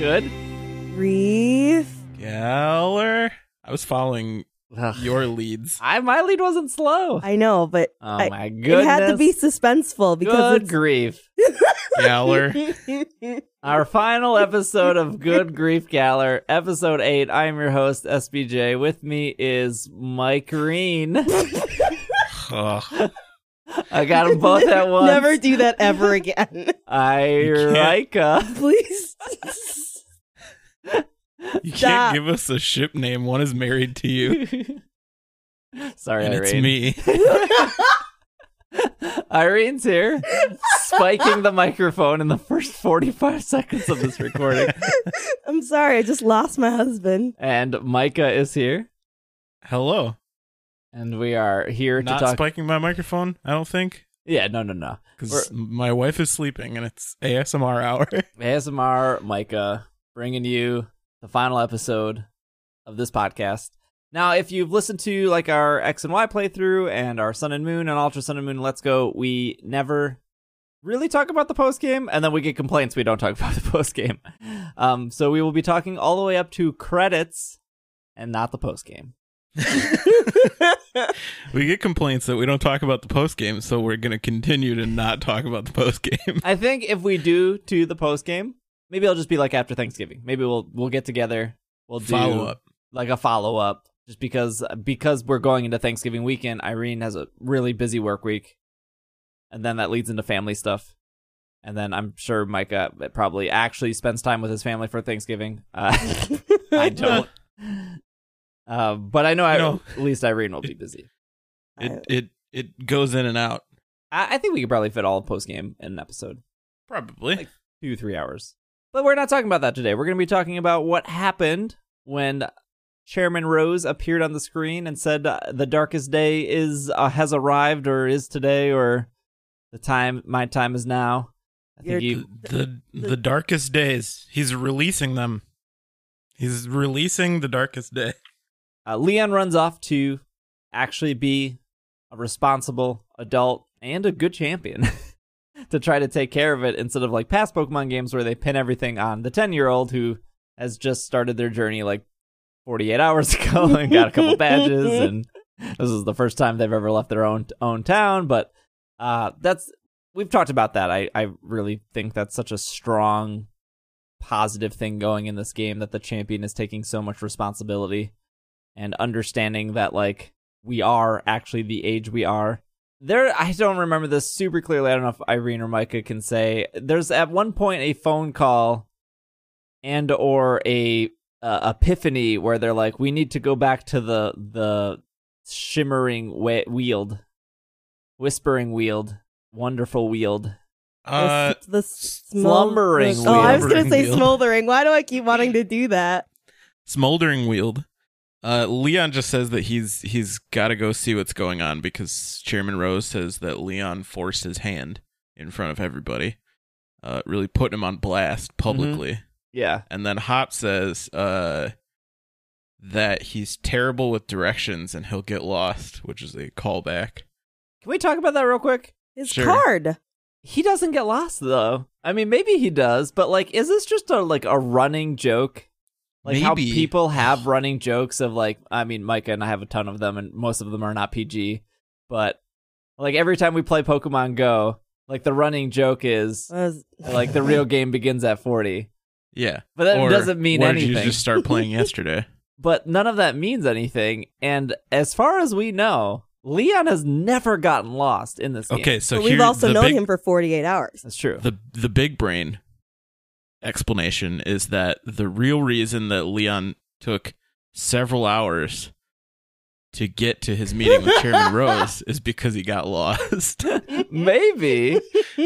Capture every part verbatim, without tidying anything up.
Good Grief Galler. I was following Ugh. your leads. I my lead wasn't slow. I know, but Oh I, my goodness. it had to be suspenseful because Good it's grief. Galler. Our final episode of Good Grief Galler, episode eight. I am your host, S B J. With me is Mike Reen. Ugh. I got them both at once. Never do that ever again. Irika. Please. You Stop. can't give us a ship name. One is married to you, Sorry, and Irene. it's me. Irene's here, spiking the microphone in the first forty-five seconds of this recording. I'm sorry, I just lost my husband. And Micah is here. Hello. And we are here Not to talk. spiking my microphone, I don't think, yeah, no, no, no. because my wife is sleeping, and it's A S M R hour. A S M R, Micah, bringing you the final episode of this podcast. Now, if you've listened to like our X and Y playthrough and our Sun and Moon and Ultra Sun and Moon Let's Go, we never really talk about the post game, and then we get complaints we don't talk about the post game. Um, so we will be talking all the way up to credits and not the post game. We get complaints that we don't talk about the post game, so we're going to continue to not talk about the post game. I think if we do to the post game, maybe it'll just be like after Thanksgiving. Maybe we'll we'll get together. We'll do Follow up. like a follow up, just because because we're going into Thanksgiving weekend. Irene has a really busy work week, and then that leads into family stuff. And then I'm sure Micah probably actually spends time with his family for Thanksgiving. Uh, I don't. Uh, but I know, I, No. at least Irene will be busy. It it it goes in and out. I, I think we could probably fit all post game in an episode. Probably. Like- Two, three hours. But we're not talking about that today. We're going to be talking about what happened when Chairman Rose appeared on the screen and said uh, the darkest day is uh, has arrived, or is today, or the time, my time is now. I think You're- you, the the darkest days. He's releasing them. He's releasing the darkest day. uh, Leon runs off to actually be a responsible adult and a good champion to try to take care of it, instead of like past Pokemon games where they pin everything on the ten-year-old who has just started their journey like forty-eight hours ago and got a couple badges, and this is the first time they've ever left their own own town. But uh, that's we've talked about that. I, I really think that's such a strong, positive thing going in this game, that the champion is taking so much responsibility and understanding that like we are actually the age we are. There, I don't remember this super clearly. I don't know if Irene or Micah can say. There's at one point a phone call and or a uh, epiphany where they're like, we need to go back to the the shimmering we- weald, whispering weald, wonderful weald. Uh, the, the smol- slumbering the- Oh, I was weald. going to say Weald. smoldering. Why do I keep wanting to do that? Smoldering Weald. Uh, Leon just says that he's he's got to go see what's going on because Chairman Rose says that Leon forced his hand in front of everybody, uh, really putting him on blast publicly. Yeah. And then Hop says uh, that he's terrible with directions and he'll get lost, which is a callback. Can we talk about that real quick? His Sure. card. He doesn't get lost though. I mean, maybe he does, but like, is this just a like a running joke? Like how Maybe. people have running jokes of like, I mean, Micah and I have a ton of them, and most of them are not P G. But like every time we play Pokemon Go, like the running joke is Was- like the real game begins at forty. Yeah. But that Or doesn't mean where did anything. you just start playing yesterday? But none of that means anything. And as far as we know, Leon has never gotten lost in this game. Okay, so but we've here, also the known big, him for forty-eight hours. That's true. the the big brain explanation is that the real reason that Leon took several hours to get to his meeting with Chairman Rose is because he got lost. Maybe.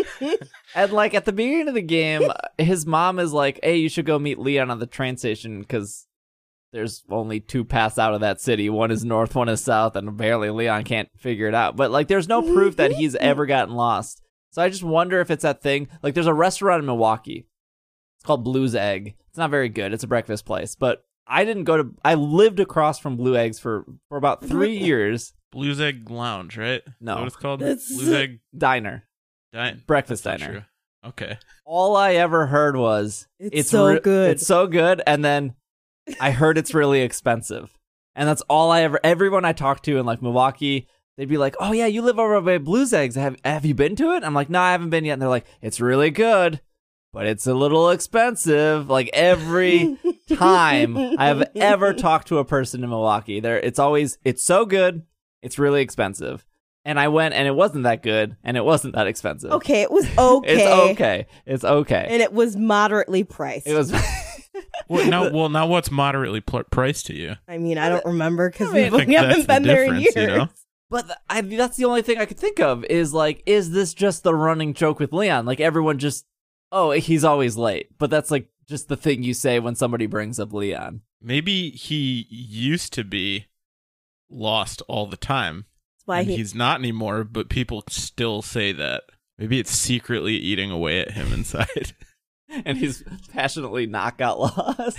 And like at the beginning of the game, his mom is like, hey, you should go meet Leon on the train station because there's only two paths out of that city. One is north, one is south, and apparently Leon can't figure it out. But like there's no proof that he's ever gotten lost. So I just wonder if it's that thing. Like there's a restaurant in Milwaukee. It's called Blue's Egg. It's not very good. It's a breakfast place. But I didn't go to... I lived across from Blue Eggs for, for about three years. Blue's Egg Lounge, right? Is No. that what it's called? It's- Blue's Egg Diner. Dine. Breakfast Not diner. true. Okay. All I ever heard was It's so good." It's so good, and then I heard it's really expensive, and that's all I ever. Everyone I talked to in like Milwaukee, they'd be like, "Oh yeah, you live over by Blues Eggs. Have Have you been to it?" I'm like, "No, I haven't been yet." And they're like, "It's really good, but it's a little expensive." Like every time I have ever talked to a person in Milwaukee, there it's always it's so good, it's really expensive. And I went, and it wasn't that good, and it wasn't that expensive. Okay, it was okay. It's okay. It's okay. And it was moderately priced. It was. Well, now, well, now what's moderately pl- priced to you? I mean, I don't remember because I mean, we, I think we haven't that's the been there in difference, years. you know? But th- I, that's the only thing I could think of is like, is this just the running joke with Leon? Like everyone just, oh, he's always late. But that's like just the thing you say when somebody brings up Leon. Maybe he used to be lost all the time. That's why and he, he's not anymore, but people still say that. Maybe it's secretly eating away at him inside. And he's passionately not got lost.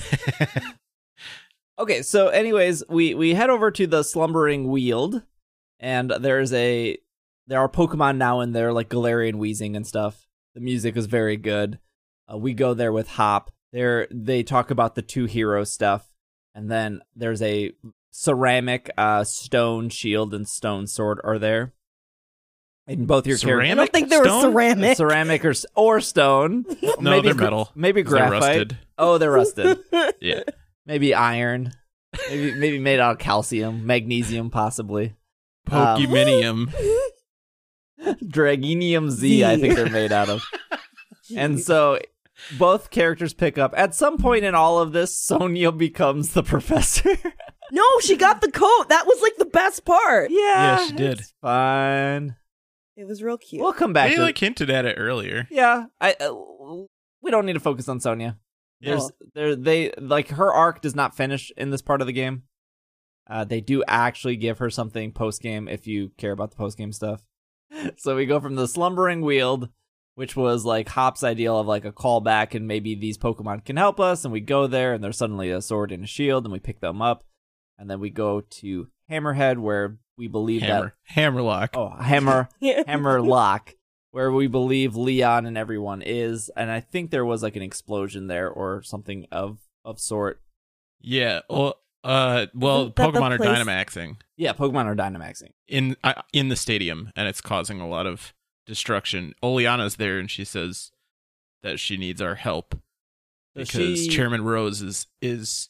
Okay, so anyways, we, we head over to the Slumbering Weald, and there's a there are Pokemon now in there, like Galarian wheezing and stuff. The music is very good. Uh, we go there with Hop. There they talk about the two hero stuff, and then there's a ceramic uh, stone shield and stone sword are there. And both your Ceramic? I characters, don't think they were Stone? ceramic. ceramic or s- or stone. No, maybe they're gra- metal. Maybe They're graphite. rusted. Oh, they're rusted. Yeah. Maybe iron. Maybe maybe made out of calcium, magnesium, possibly. Um, Pokeminium. Dragonium Z, I think they're made out of. And so both characters pick up. At some point in all of this, Sonia becomes the professor. No, she got the coat. That was like the best part. Yeah, Yeah, she did. It's fine. It was real cute. We'll come back They to like hinted at it earlier. Yeah, I uh, we don't need to focus on Sonia. There's Cool. there they like her arc does not finish in this part of the game. Uh, they do actually give her something post game if you care about the post game stuff. So we go from the Slumbering Weald, which was like Hop's ideal of like a callback and maybe these Pokemon can help us, and we go there and there's suddenly a sword and a shield and we pick them up, and then we go to Hammerhead where we believe Hammer. Hammerlock. that oh Hammer Yeah. Hammerlock, where we believe Leon and everyone is, and I think there was like an explosion there or something of of sort. Yeah. Well, uh, well, Isn't that the Pokemon are place- Dynamaxing Yeah, Pokemon are Dynamaxing. in uh, in the stadium, and it's causing a lot of destruction. Oleana's there, and she says that she needs our help So because she- Chairman Rose is is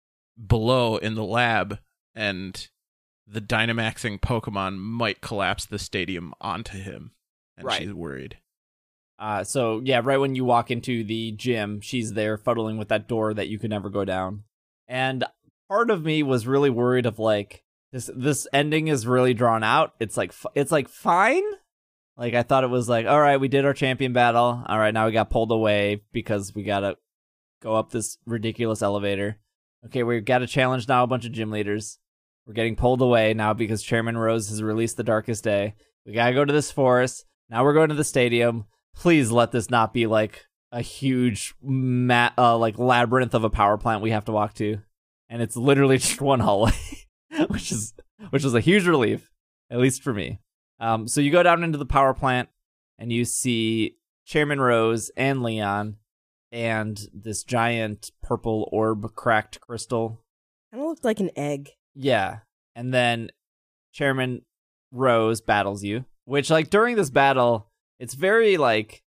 below in the lab, and the Dynamaxing Pokemon might collapse the stadium onto him, and Right. she's worried. Uh, so yeah, right when you walk into the gym, she's there fuddling with that door that you could never go down. And part of me was really worried of like this. This ending is really drawn out. It's like f- it's like fine. Like I thought it was like, all right, we did our champion battle. All right, now we got pulled away because we gotta go up this ridiculous elevator. Okay, we got to challenge now a bunch of gym leaders. We're getting pulled away now because Chairman Rose has released the Darkest Day. We gotta go to this forest. Now we're going to the stadium. Please let this not be like a huge ma- uh, like labyrinth of a power plant we have to walk to. And it's literally just one hallway, which is which is a huge relief, at least for me. Um, so you go down into the power plant and you see Chairman Rose and Leon and this giant purple orb cracked crystal. Kind of looked like an egg. Yeah. And then Chairman Rose battles you, which like during this battle, it's very like,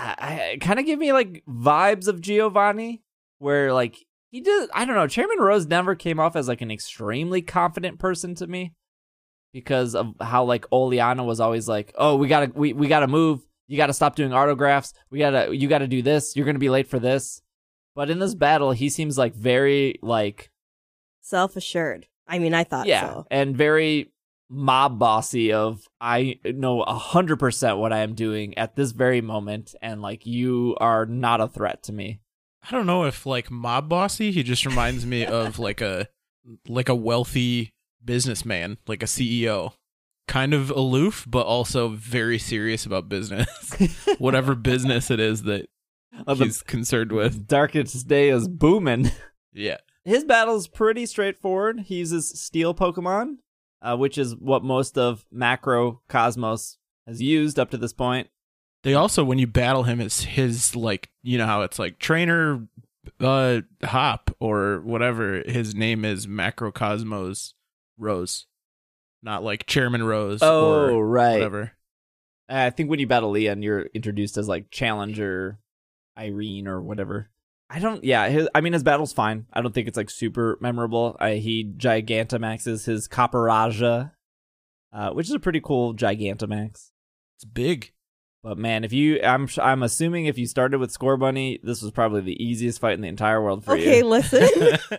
I, I kind of give me like vibes of Giovanni, where like he did, I don't know, Chairman Rose never came off as like an extremely confident person to me because of how like Oleana was always like, oh, we gotta, we, we gotta move. You gotta stop doing autographs. We gotta, you gotta do this. You're gonna be late for this. But in this battle, he seems like very like, Self-assured. I mean, I thought yeah, so. and very mob bossy of I know a hundred percent what I am doing at this very moment, and like you are not a threat to me. I don't know if like mob bossy. He just reminds me of like a like a wealthy businessman, like a C E O. Kind of aloof, but also very serious about business. Whatever business it is that Uh, the he's concerned with. Darkest Day is booming. Yeah. His battle's pretty straightforward. He uses Steel Pokemon, uh, which is what most of Macro Cosmos has used up to this point. They also, when you battle him, it's his, like, you know how it's like trainer uh, Hop or whatever. His name is Macrocosmos Rose, not like Chairman Rose Oh, or right. whatever. I think when you battle Leon, you're introduced as like Challenger Irene or whatever. I don't, yeah, his, I mean, his battle's fine. I don't think it's like super memorable. I, he Gigantamaxes his Caporaja, uh, which is a pretty cool Gigantamax. It's big. But man, if you, I'm I'm assuming if you started with Score Bunny, this was probably the easiest fight in the entire world for Okay, you. listen.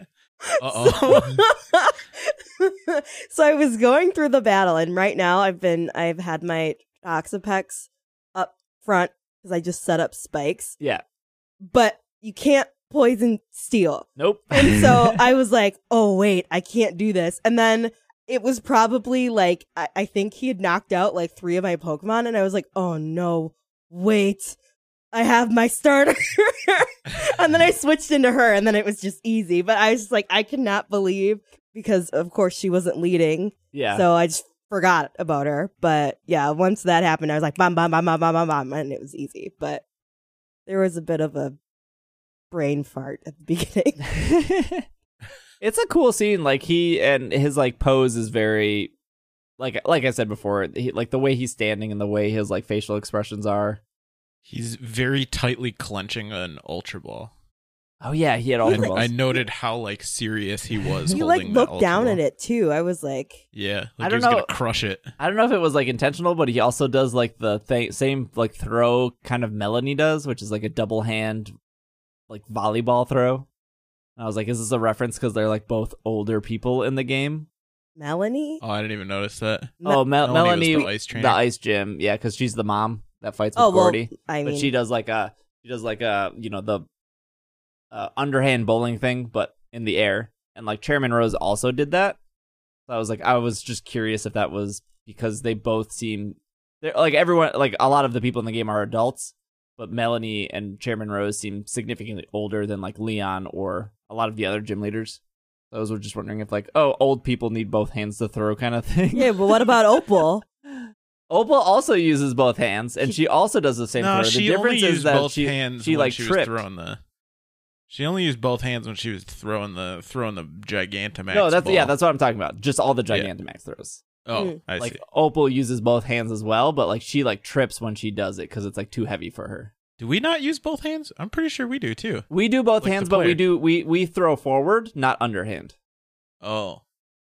Uh-oh. So, so I was going through the battle, and right now I've been, I've had my Oxapex up front because I just set up spikes. Yeah. But you can't poison steel. Nope. And so I was like, oh, wait, I can't do this. And then it was probably like, I, I think he had knocked out like three of my Pokemon. And I was like, oh, no, wait, I have my starter. And then I switched into her and then it was just easy. But I was just like, I cannot believe, because of course she wasn't leading. Yeah. So I just forgot about her. But yeah, once that happened, I was like, bam, bam, bam, bam, bam, bam, bam. And it was easy. But there was a bit of a brain fart at the beginning. It's a cool scene. Like he and his like pose is very, like like I said before, he, like the way he's standing and the way his like facial expressions are. He's very tightly clenching an Ultra Ball. Oh yeah, he had all the I, balls. I noted how like serious he was. He holding like that looked Ultra down Ball. at it too. I was like, Yeah, like I he don't was gonna know. crush it. I don't know if it was like intentional, but he also does like the th- same like throw kind of Melanie does, which is like a double hand like volleyball throw. And I was like, is this a reference because they're like both older people in the game? Melanie? Oh, I didn't even notice that. Oh, Mel- Melanie Melanie, was the ice trainer. the ice gym, yeah, because she's the mom that fights with Oh, well, Gordy. I mean, But she does like a she does like a you know the uh, underhand bowling thing, but in the air. And like Chairman Rose also did that. So I was like, I was just curious if that was because they both seem they're like everyone like a lot of the people in the game are adults, but Melanie and Chairman Rose seem significantly older than like Leon or a lot of the other gym leaders. So I was just wondering if like, oh, old people need both hands to throw kind of thing. yeah, but what about Opal? Opal also uses both hands, and she also does the same No, throw. The she difference only is used that both she, hands she when like she tripped. was throwing the. She only used both hands when she was throwing the throwing the Gigantamax. No, that's ball. yeah, that's what I'm talking about. Just all the Yeah. Gigantamax throws. Oh, Mm. I Like see. Opal uses both hands as well, but like she like trips when she does it because it's like too heavy for her. Do we not use both hands? I'm pretty sure we do too. We do both Like the hands, but we player. do we we throw forward, not underhand. Oh,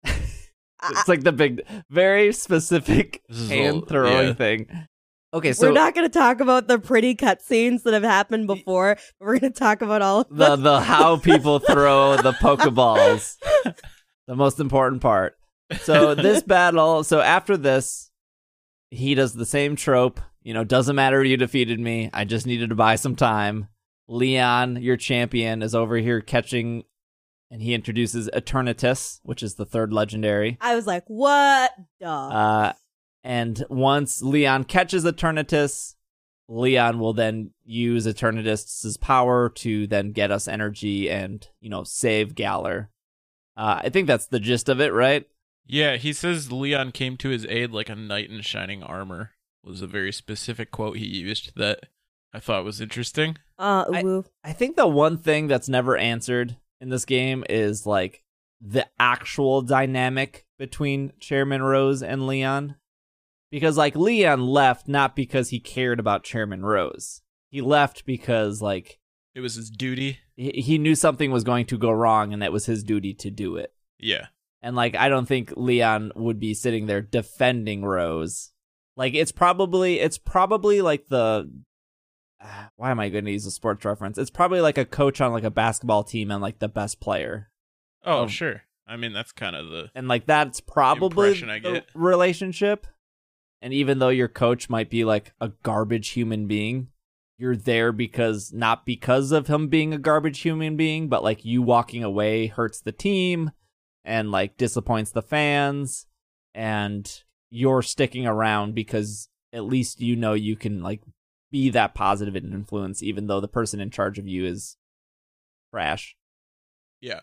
It's like the big, very specific This is hand all- throwing yeah. thing. Okay, so We're not going to talk about the pretty cutscenes that have happened before. But we're going to talk about all of the them. the how people throw the Pokeballs, the most important part. So this battle, so after this, he does the same trope. You know, doesn't matter you defeated me. I just needed to buy some time. Leon, your champion, is over here catching, and he introduces Eternatus, which is the third legendary. I was like, what? Duh. Uh, and once Leon catches Eternatus, Leon will then use Eternatus's power to then get us energy and, you know, save Galar. Uh, I think that's the gist of it, right? yeah. He says Leon came to his aid like a knight in shining armor. Was a very specific quote he used that I thought was interesting. uh, I- woo. I think the one thing that's never answered in this game is, like, the actual dynamic between Chairman Rose and Leon. Because, like, Leon left not because he cared about Chairman Rose. He left because, like, It was his duty. he, he knew something was going to go wrong and that was his duty to do it. Yeah. And, like, I don't think Leon would be sitting there defending Rose. Like, it's probably, it's probably like the, ah, why am I going to use a sports reference? It's probably like a coach on, like, a basketball team and, like, the best player. Oh, Um, sure. I mean, that's kind of the. And, like, that's probably impression I the get. relationship. And even though your coach might be, like, a garbage human being, you're there because, not because of him being a garbage human being, but, like, you walking away hurts the team and, like, disappoints the fans. And you're sticking around because at least you know you can, like, be that positive influence, even though the person in charge of you is trash. Yeah.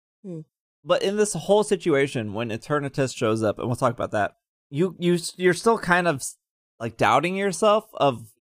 But in this whole situation, when Eternatus shows up, and we'll talk about that, you you you're still kind of like doubting yourself of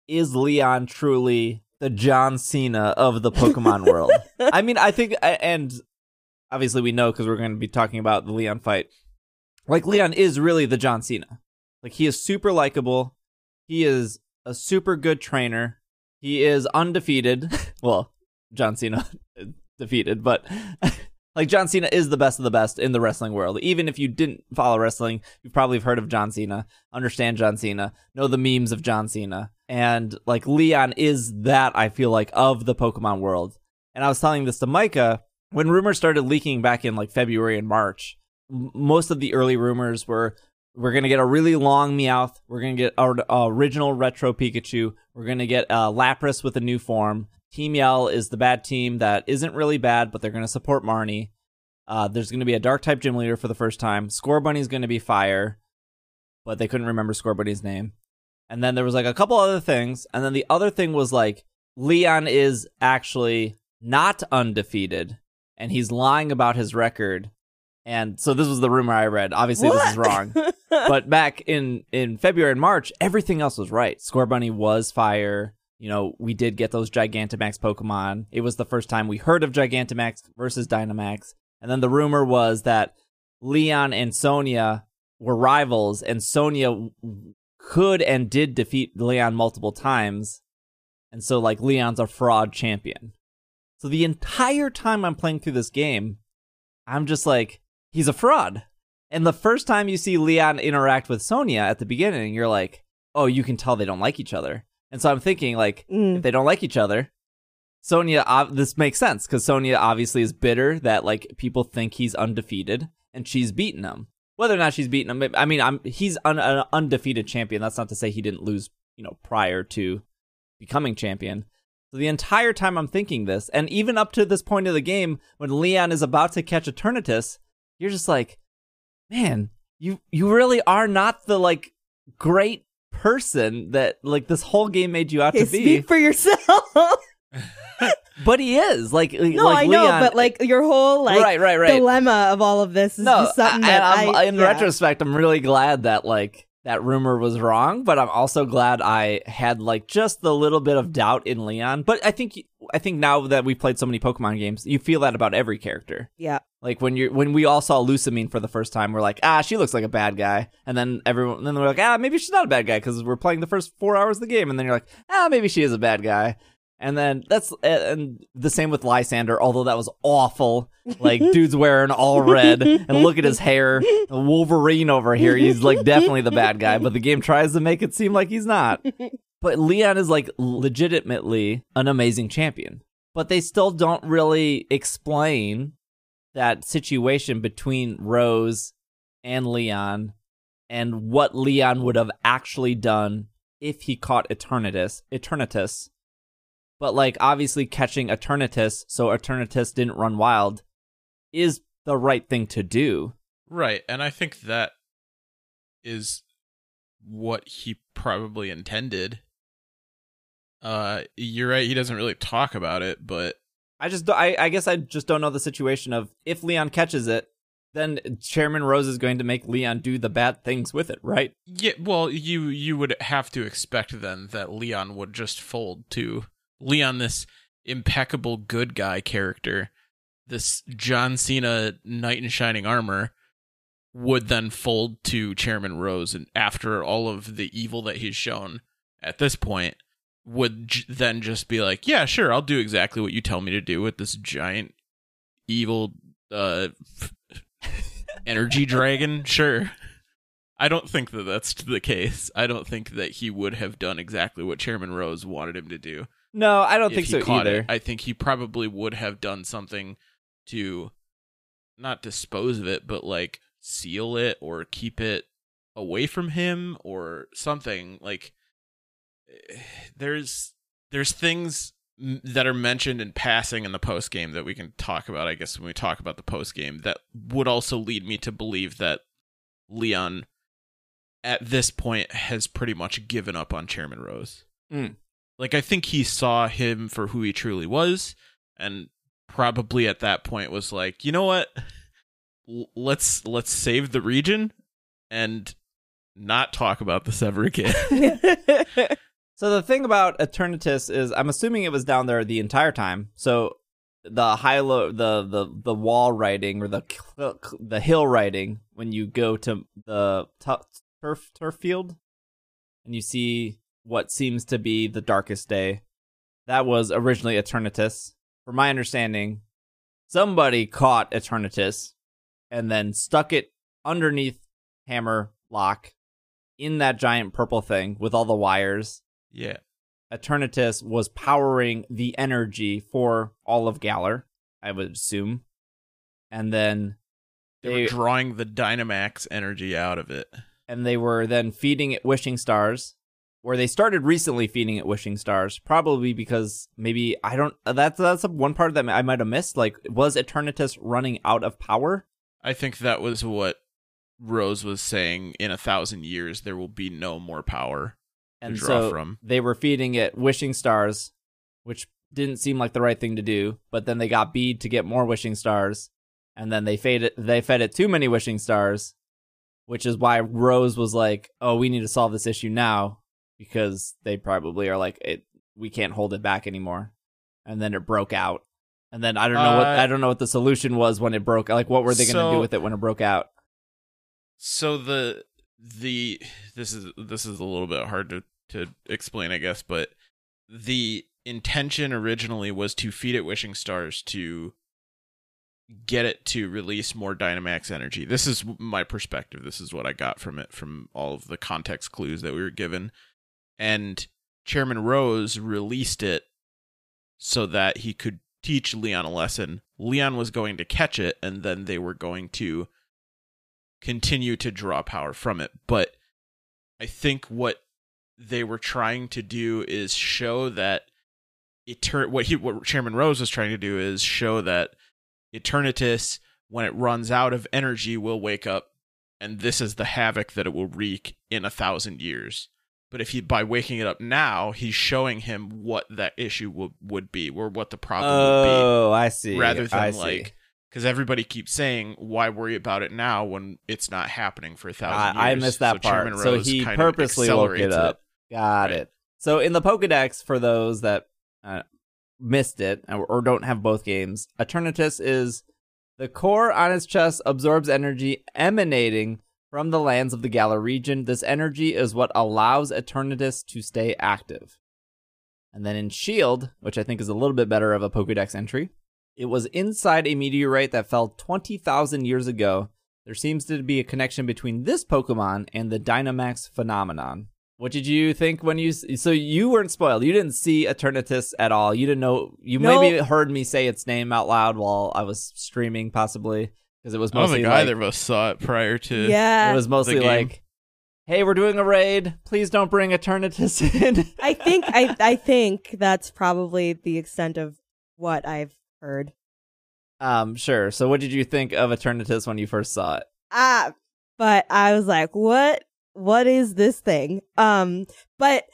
is Leon truly the John Cena of the Pokemon world? I mean, I think, and obviously we know because we're going to be talking about the Leon fight. Like, Leon is really the John Cena. Like, he is super likable. He is a super good trainer. He is undefeated. Well, John Cena defeated, but like, John Cena is the best of the best in the wrestling world. Even if you didn't follow wrestling, you probably have heard of John Cena, understand John Cena, know the memes of John Cena. And like, Leon is that, I feel like, of the Pokemon world. And I was telling this to Micah when rumors started leaking back in like February and March. M- most of the early rumors were, we're going to get a really long Meowth. We're going to get our uh, original retro Pikachu. We're going to get uh, Lapras with a new form. Team Yell is the bad team that isn't really bad, but they're going to support Marnie. Uh, there's going to be a dark type gym leader for the first time. Scorbunny's going to be fire, but they couldn't remember Scorbunny's name. And then there was like a couple other things. And then the other thing was like, Leon is actually not undefeated and he's lying about his record. And so this was the rumor I read. Obviously, What? this is wrong. But back in, in February and March, everything else was right. Scorbunny was fire. You know, we did get those Gigantamax Pokemon. It was the first time we heard of Gigantamax versus Dynamax. And then the rumor was that Leon and Sonia were rivals, and Sonia could and did defeat Leon multiple times. And so, like, Leon's a fraud champion. So the entire time I'm playing through this game, I'm just like, he's a fraud. And the first time you see Leon interact with Sonia at the beginning, you're like, oh, you can tell they don't like each other. And so I'm thinking, like, Mm. if they don't like each other, Sonia, uh, this makes sense, because Sonia obviously is bitter that, like, people think he's undefeated, and she's beaten him. Whether or not she's beaten him, I mean, I'm he's un, an undefeated champion. That's not to say he didn't lose, you know, prior to becoming champion. So the entire time I'm thinking this, and even up to this point of the game, when Leon is about to catch Eternatus, you're just like, man, you you really are not the, like, great person that, like, this whole game made you out Okay, to be. speak for yourself. But he is like, No, like I know, Leon, but like your whole like right, right, right. dilemma of all of this is No, just something I, that I'm, I, in yeah. retrospect, I'm really glad that like that rumor was wrong, but I'm also glad I had like just the little bit of doubt in Leon. But I think I think now that we've played so many Pokemon games, you feel that about every character. Yeah. Like when you when we all saw Lusamine for the first time, we're like, ah, she looks like a bad guy, and then everyone, then we're like, ah, maybe she's not a bad guy because we're playing the first four hours of the game, and then you're like, ah, maybe she is a bad guy. And then that's and the same with Lysander, although that was awful. Like, dude's wearing all red, and look at his hair. Wolverine over here, he's like definitely the bad guy, but the game tries to make it seem like he's not. But Leon is like legitimately an amazing champion. But they still don't really explain that situation between Rose and Leon and what Leon would have actually done if he caught Eternatus. Eternatus. But, like, obviously catching Eternatus so Eternatus didn't run wild is the right thing to do. Right, and I think that is what he probably intended. Uh, you're right, he doesn't really talk about it, but... I just, I, I guess I just don't know the situation of if Leon catches it, then Chairman Rose is going to make Leon do the bad things with it, right? Yeah, well, you you would have to expect then that Leon would just fold to... Leon, this impeccable good guy character, this John Cena knight in shining armor, would then fold to Chairman Rose, and after all of the evil that he's shown at this point, would j- then just be like, yeah, sure, I'll do exactly what you tell me to do with this giant evil uh, energy dragon, sure. I don't think that that's the case. I don't think that he would have done exactly what Chairman Rose wanted him to do. No, I don't If think he so caught either. it. I think he probably would have done something to not dispose of it, but like seal it or keep it away from him or something. Like there's there's things that are mentioned in passing in the post game that we can talk about, I guess, when we talk about the post game, that would also lead me to believe that Leon at this point has pretty much given up on Chairman Rose. Mm. Like, I think he saw him for who he truly was, and probably at that point was like, you know what? L- let's let's save the region and not talk about this ever again. So the thing about Eternatus is, I'm assuming it was down there the entire time. So the high low, the the the wall writing or the the hill writing when you go to the t- turf turf field, and you see what seems to be the darkest day, that was originally Eternatus. From my understanding, somebody caught Eternatus and then stuck it underneath Hammerlock in that giant purple thing with all the wires. Yeah. Eternatus was powering the energy for all of Galar, I would assume. And then They, they were drawing the Dynamax energy out of it. and they were then feeding it wishing stars, where they started recently feeding it wishing stars, probably because maybe, I don't, that's, that's one part that I might have missed. Like, was Eternatus running out of power? I think that was what Rose was saying. In a thousand years, there will be no more power And to draw so from. they were feeding it wishing stars, which didn't seem like the right thing to do. But then they got bead to get more wishing stars, and then they fed it. They fed it too many wishing stars, which is why Rose was like, "Oh, we need to solve this issue now," because they probably are like, it, "We can't hold it back anymore." And then it broke out. And then I don't know what Uh, I don't know what the solution was when it broke. Like, what were they going to so- do with it when it broke out? So the the this is this is a little bit hard to to explain, I guess, but the intention originally was to feed it wishing stars to get it to release more Dynamax energy. This is my perspective. This is what I got from it, from all of the context clues that we were given. And Chairman Rose released it so that he could teach Leon a lesson. Leon was going to catch it, and then they were going to continue to draw power from it. But I think what they were trying to do is show that Etern- what he what Chairman Rose was trying to do is show that Eternatus, when it runs out of energy, will wake up, and this is the havoc that it will wreak in a thousand years. But if he, by waking it up now, he's showing him what that issue would would be, or what the problem would be, Oh, I see. rather than I see. like, because everybody keeps saying, why worry about it now when it's not happening for a thousand I, years? I missed that so part. Chairman So Rose he kind of purposely woke it accelerates up. Got Right. it. So in the Pokedex, for those that uh, missed it or, or don't have both games, Eternatus is the core on its chest absorbs energy emanating from the lands of the Galar region. This energy is what allows Eternatus to stay active. And then in Shield, which I think is a little bit better of a Pokedex entry, it was inside a meteorite that fell twenty thousand years ago. There seems to be a connection between this Pokemon and the Dynamax phenomenon. What did you think when you... So you weren't spoiled. You didn't see Eternatus at all. You didn't know... You No. maybe heard me say its name out loud while I was streaming, possibly. Because it was I don't mostly think like... either of us saw it prior to. Yeah. It was mostly the game. like, hey, we're doing a raid. Please don't bring Eternatus in. I think I I think that's probably the extent of what I've heard. um, sure. So what did you think of Eternatus when you first saw it? Ah, but I was like, what? What is this thing? Um, but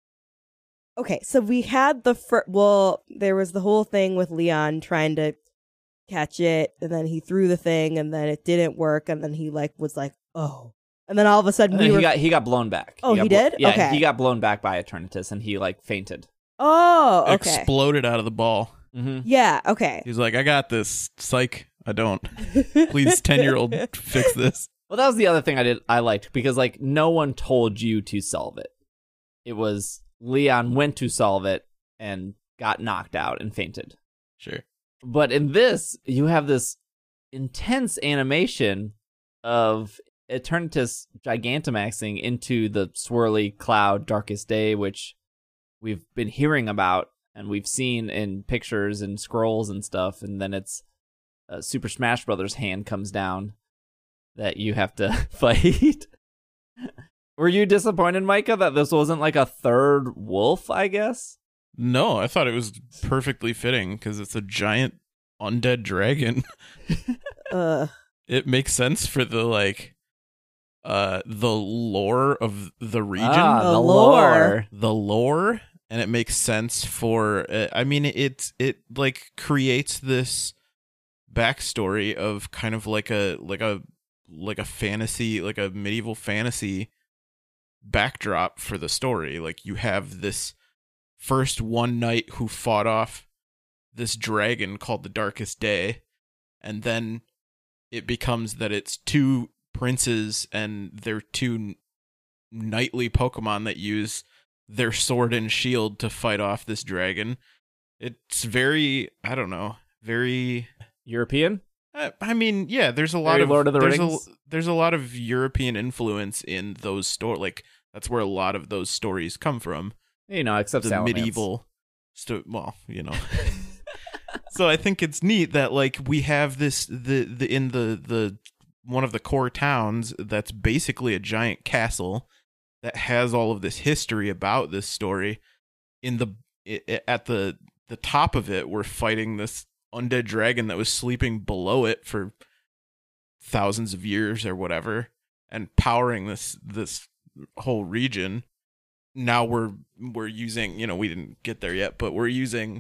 okay, so we had the fir- well, there was the whole thing with Leon trying to catch it, and then he threw the thing, and then it didn't work, and then he like was like, oh, and then all of a sudden And we then were he got he got blown back. Oh, got he blo- did? Yeah, Okay. he got blown back by Eternatus, and he like fainted. oh, okay, Exploded out of the ball. Mm-hmm. yeah, okay. He's like, I got this. Psych. I don't. Please, ten-year-old, fix this. Well, that was the other thing I did I liked, because like no one told you to solve it. It was Leon went to solve it and got knocked out and fainted. Sure. But in this, you have this intense animation of Eternatus Gigantamaxing into the swirly cloud Darkest Day, which we've been hearing about and we've seen in pictures and scrolls and stuff. And then it's uh, Super Smash Brothers hand comes down that you have to fight. Were you disappointed, Micah, that this wasn't like a third wolf, I guess? No, I thought it was perfectly fitting because it's a giant undead dragon. Uh, It makes sense for the like uh the lore of the region. Ah, The the lore. lore. the lore, and it makes sense for uh, I mean it it like creates this backstory of kind of like a like a like a fantasy, like a medieval fantasy backdrop for the story. Like, you have this first one knight who fought off this dragon called the Darkest Day, and then it becomes that it's two princes and their two knightly Pokemon that use their sword and shield to fight off this dragon. It's very, I don't know, very European? I, I mean, yeah, there's a lot Very of Lord of the there's Rings? a there's a lot of European influence in those stories. Like, that's where a lot of those stories come from. You know, except The Salamence. medieval sto- well, you know. So I think it's neat that, like, we have this the, the in the the one of the core towns that's basically a giant castle that has all of this history about this story. In the it, at the the top of it, we're fighting this undead dragon that was sleeping below it for thousands of years or whatever, and powering this this whole region. Now we're we're using, you know, we didn't get there yet, but we're using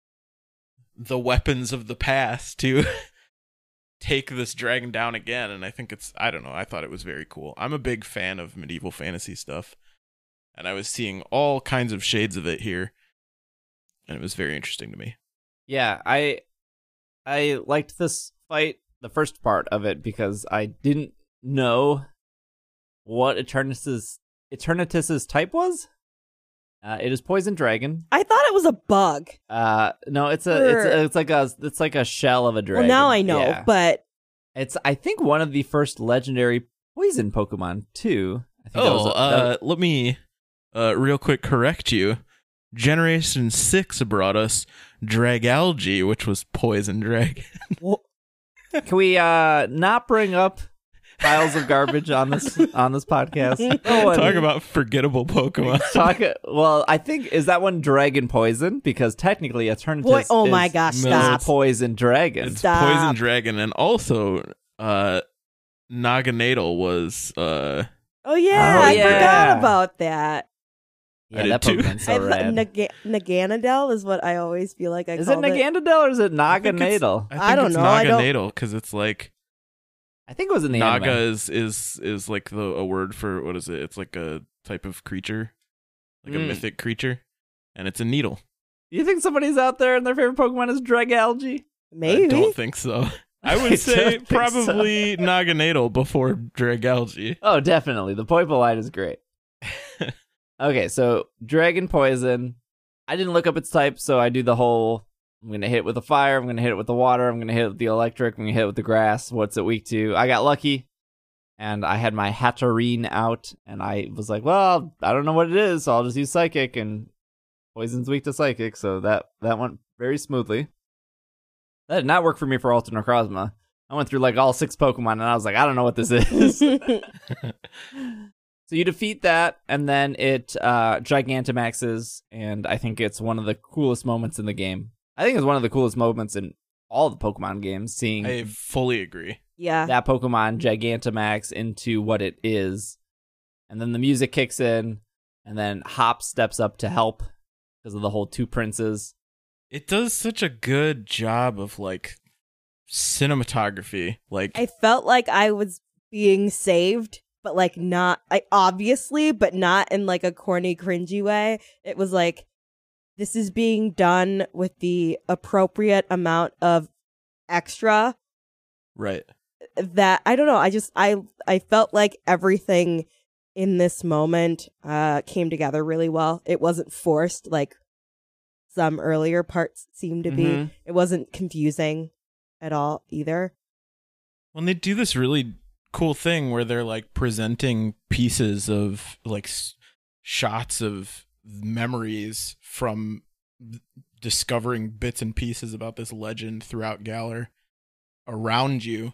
the weapons of the past to take this dragon down again. And I think it's, I don't know, I thought it was very cool. I'm a big fan of medieval fantasy stuff, and I was seeing all kinds of shades of it here, and it was very interesting to me. Yeah, I I liked this fight, the first part of it, because I didn't know what Eternatus's Eternatus's type was. Uh, it is Poison Dragon. I thought it was a bug. Uh, no, it's a it's a, it's like a it's like a shell of a dragon. Well, now I know, Yeah. but It's I think one of the first legendary poison Pokemon too. I think that Oh, was a, uh, that- let me uh, real quick correct you. Generation six brought us Dragalge, which was Poison Dragon. can we uh not bring up piles of garbage on this on this podcast? No one- Talk about forgettable Pokemon. Talk. Well, I think is that one Dragon Poison, because technically Eternatus boy, oh my is, gosh, No, is stop. Poison Dragon. It's Stop. Poison Dragon, and also uh, Naganadel was uh, Oh yeah, Oh, I yeah. forgot about that. I Yeah, did that too. Pokemon's so I thought rad. Naga- Naganadel is what I always feel like I Is it called it. Naganadel or is it I think it's- Naganadel? I, think I don't it's know, I don't- Naganadel because it's like I think it was in the Naga anime. is is is like the a word for, what is it? It's like a type of creature, like Mm. a mythic creature, and it's a needle. You think somebody's out there and their favorite Pokemon is Dragalge? Maybe. I don't think so. I I would say don't think probably Naganadel before Dragalge. Oh, definitely. The Poipo line is great. Okay, so Dragon Poison. I didn't look up its type, so I do the whole, I'm going to hit it with the fire, I'm going to hit it with the water, I'm going to hit it with the electric, I'm going to hit it with the grass. What's it weak to? I got lucky, and I had my Hatterene out, and I was like, well, I don't know what it is, so I'll just use Psychic, and Poison's weak to Psychic, so that, that went very smoothly. That did not work for me for Alter Necrozma. I went through like all six Pokemon, and I was like, I don't know what this is. So you defeat that, and then it uh, Gigantamaxes, and I think it's one of the coolest moments in the game. I think it's one of the coolest moments in all the Pokemon games, seeing I fully agree. Yeah. that Pokemon Gigantamax into what it is. And then the music kicks in, and then Hop steps up to help because of the whole two princes. It does such a good job of like cinematography. Like I felt like I was being saved, but like not, I obviously, but not in like a corny, cringy way. It was like, this is being done with the appropriate amount of extra right. that, I don't know. I just, I, I felt like everything in this moment uh, came together really well. It wasn't forced like some earlier parts seemed to be. Mhm. It wasn't confusing at all either. When they do this really cool thing where they're like presenting pieces of like s- shots of memories from discovering bits and pieces about this legend throughout Galar around you.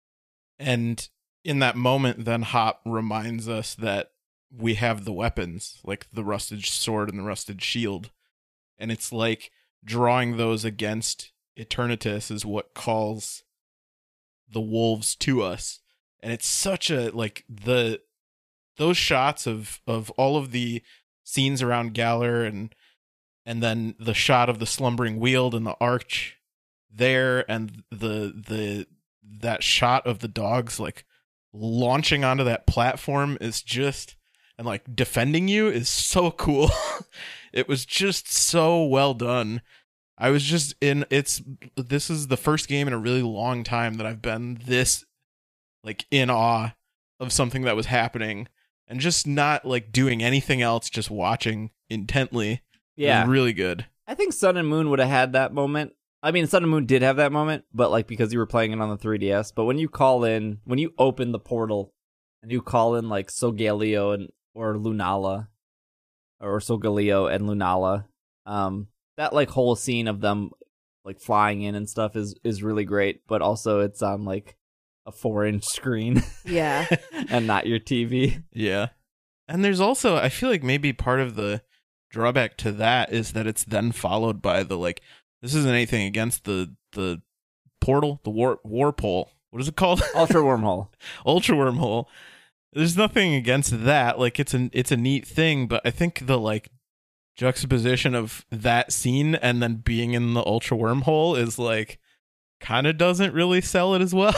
And in that moment, then Hop reminds us that we have the weapons, like the rusted sword and the rusted shield. And it's like drawing those against Eternatus is what calls the wolves to us. And it's such a, like, the those shots of of all of the scenes around Galar, and and then the shot of the slumbering weald and the arch there, and the the that shot of the dogs like launching onto that platform is just, and like defending you is so cool. It was just so well done. I was just in it's this is the first game in a really long time that I've been this like in awe of something that was happening and just not like doing anything else, just watching intently. Yeah. It was really good. I think Sun and Moon would have had that moment. I mean, Sun and Moon did have that moment, but like because you were playing it on the three D S. But when you call in, when you open the portal and you call in like Solgaleo and or Lunala, or Solgaleo and Lunala, um, that like whole scene of them like flying in and stuff is is really great. But also it's on like a four inch screen, Yeah. and not your T V. Yeah. And there's also, I feel like maybe part of the drawback to that is that it's then followed by the like, this isn't anything against the the portal, the war warpole. What is it called? Ultra Wormhole. Ultra Wormhole. There's nothing against that. Like it's an it's a neat thing, but I think the like juxtaposition of that scene and then being in the Ultra Wormhole is like kind of doesn't really sell it as well.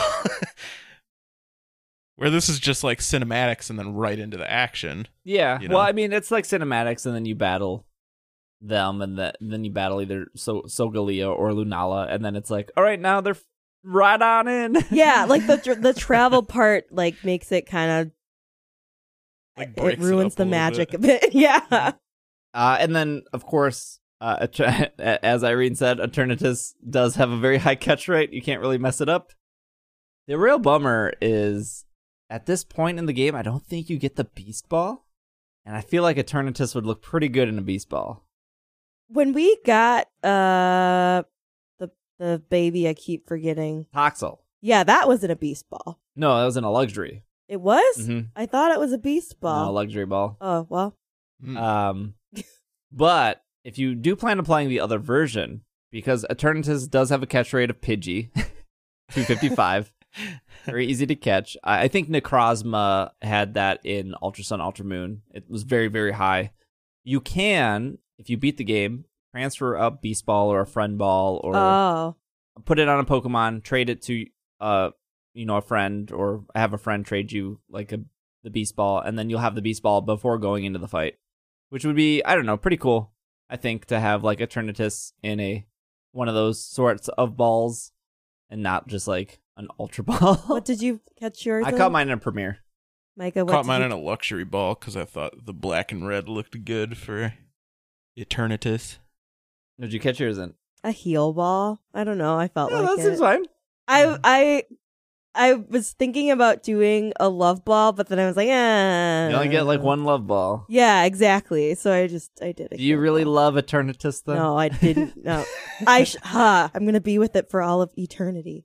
Where this is just like cinematics and then right into the action. Yeah. You know? Well, I mean, it's like cinematics, and then you battle them, and, the, and then you battle either so Solgaleo or Lunala, and then it's like, all right, now they're right on in. Yeah, like the tr- the travel part like makes it kind of Like it breaks ruins up a the little magic bit. a bit. Yeah. Uh, and then, of course, uh, Eter- as Irene said, Eternatus does have a very high catch rate. You can't really mess it up. The real bummer is, at this point in the game, I don't think you get the Beast Ball. And I feel like Eternatus would look pretty good in a Beast Ball. When we got uh the the baby, I keep forgetting. Toxel. Yeah, that was in a beast ball. No, that was in a luxury. It was? Mm-hmm. I thought it was a beast ball. No, a luxury ball. Oh, well. Mm. Um, but if you do plan on playing the other version, because Eternatus does have a catch rate of Pidgey, two fifty-five, very easy to catch. I I think Necrozma had that in Ultra Sun, Ultra Moon. It was very, very high. You can, if you beat the game, transfer a Beast Ball or a Friend Ball, or Oh. put it on a Pokemon, trade it to, uh, you know, a friend, or have a friend trade you like a the Beast Ball, and then you'll have the Beast Ball before going into the fight, which would be, I don't know, pretty cool. I think to have like Eternatus in a one of those sorts of balls, and not just like an Ultra Ball. What did you catch yours I in? caught mine in a Premiere. Micah, what Caught did mine you... in a luxury ball because I thought the black and red looked good for Eternatus. Did you catch yours in? a heel ball? I don't know. I felt Yeah, like that it. seems fine. I I I was thinking about doing a love ball, but then I was like, eh. You only get like one love ball. Yeah, exactly. So I just I did. A Do you heel really ball. love Eternatus though? No, I didn't. No, I. Sh- huh, I'm gonna be with it for all of eternity.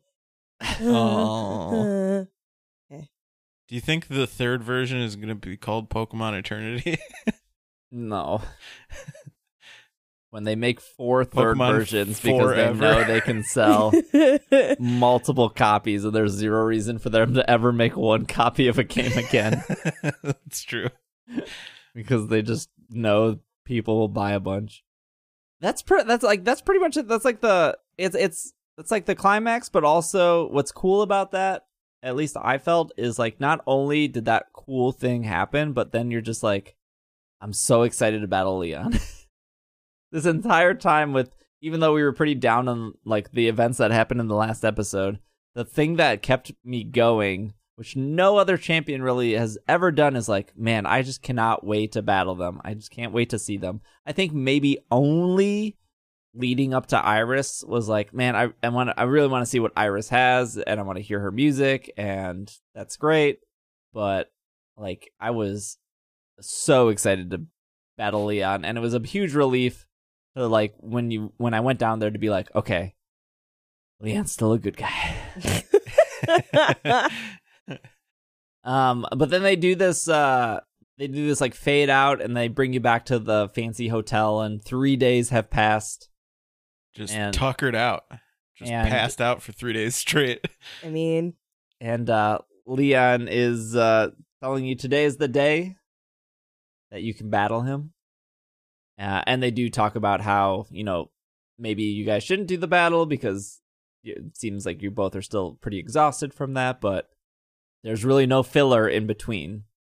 Oh. Uh, Do you think the third version is going to be called Pokemon Eternity? No. When they make four third Pokemon versions because they forever. know they can sell multiple copies, and there's zero reason for them to ever make one copy of a game again That's true. because they just know people will buy a bunch. That's pre- that's like that's pretty much it. That's like the it's it's it's like the climax, but also what's cool about that, at least I felt, is like not only did that cool thing happen, but then you're just like, I'm so excited to battle Leon. This entire time, with even though we were pretty down on like the events that happened in the last episode, the thing that kept me going, which no other champion really has ever done, is like, man, I just cannot wait to battle them. I just can't wait to see them. I think maybe only leading up to Iris was like, man, I I want I really want to see what Iris has, and I want to hear her music, and that's great. But like, I was so excited to battle Leon, and it was a huge relief to like when you when I went down there to be like, okay, Leon's still a good guy. um, but then they do this, uh, they do this like fade out, and they bring you back to the fancy hotel, and three days have passed. Just And- tuckered out. Just and- passed out for three days straight. I mean, And uh, Leon is uh, telling you today is the day that you can battle him. Uh, and they do talk about how, you know, maybe you guys shouldn't do the battle because it seems like you both are still pretty exhausted from that, but there's really no filler in between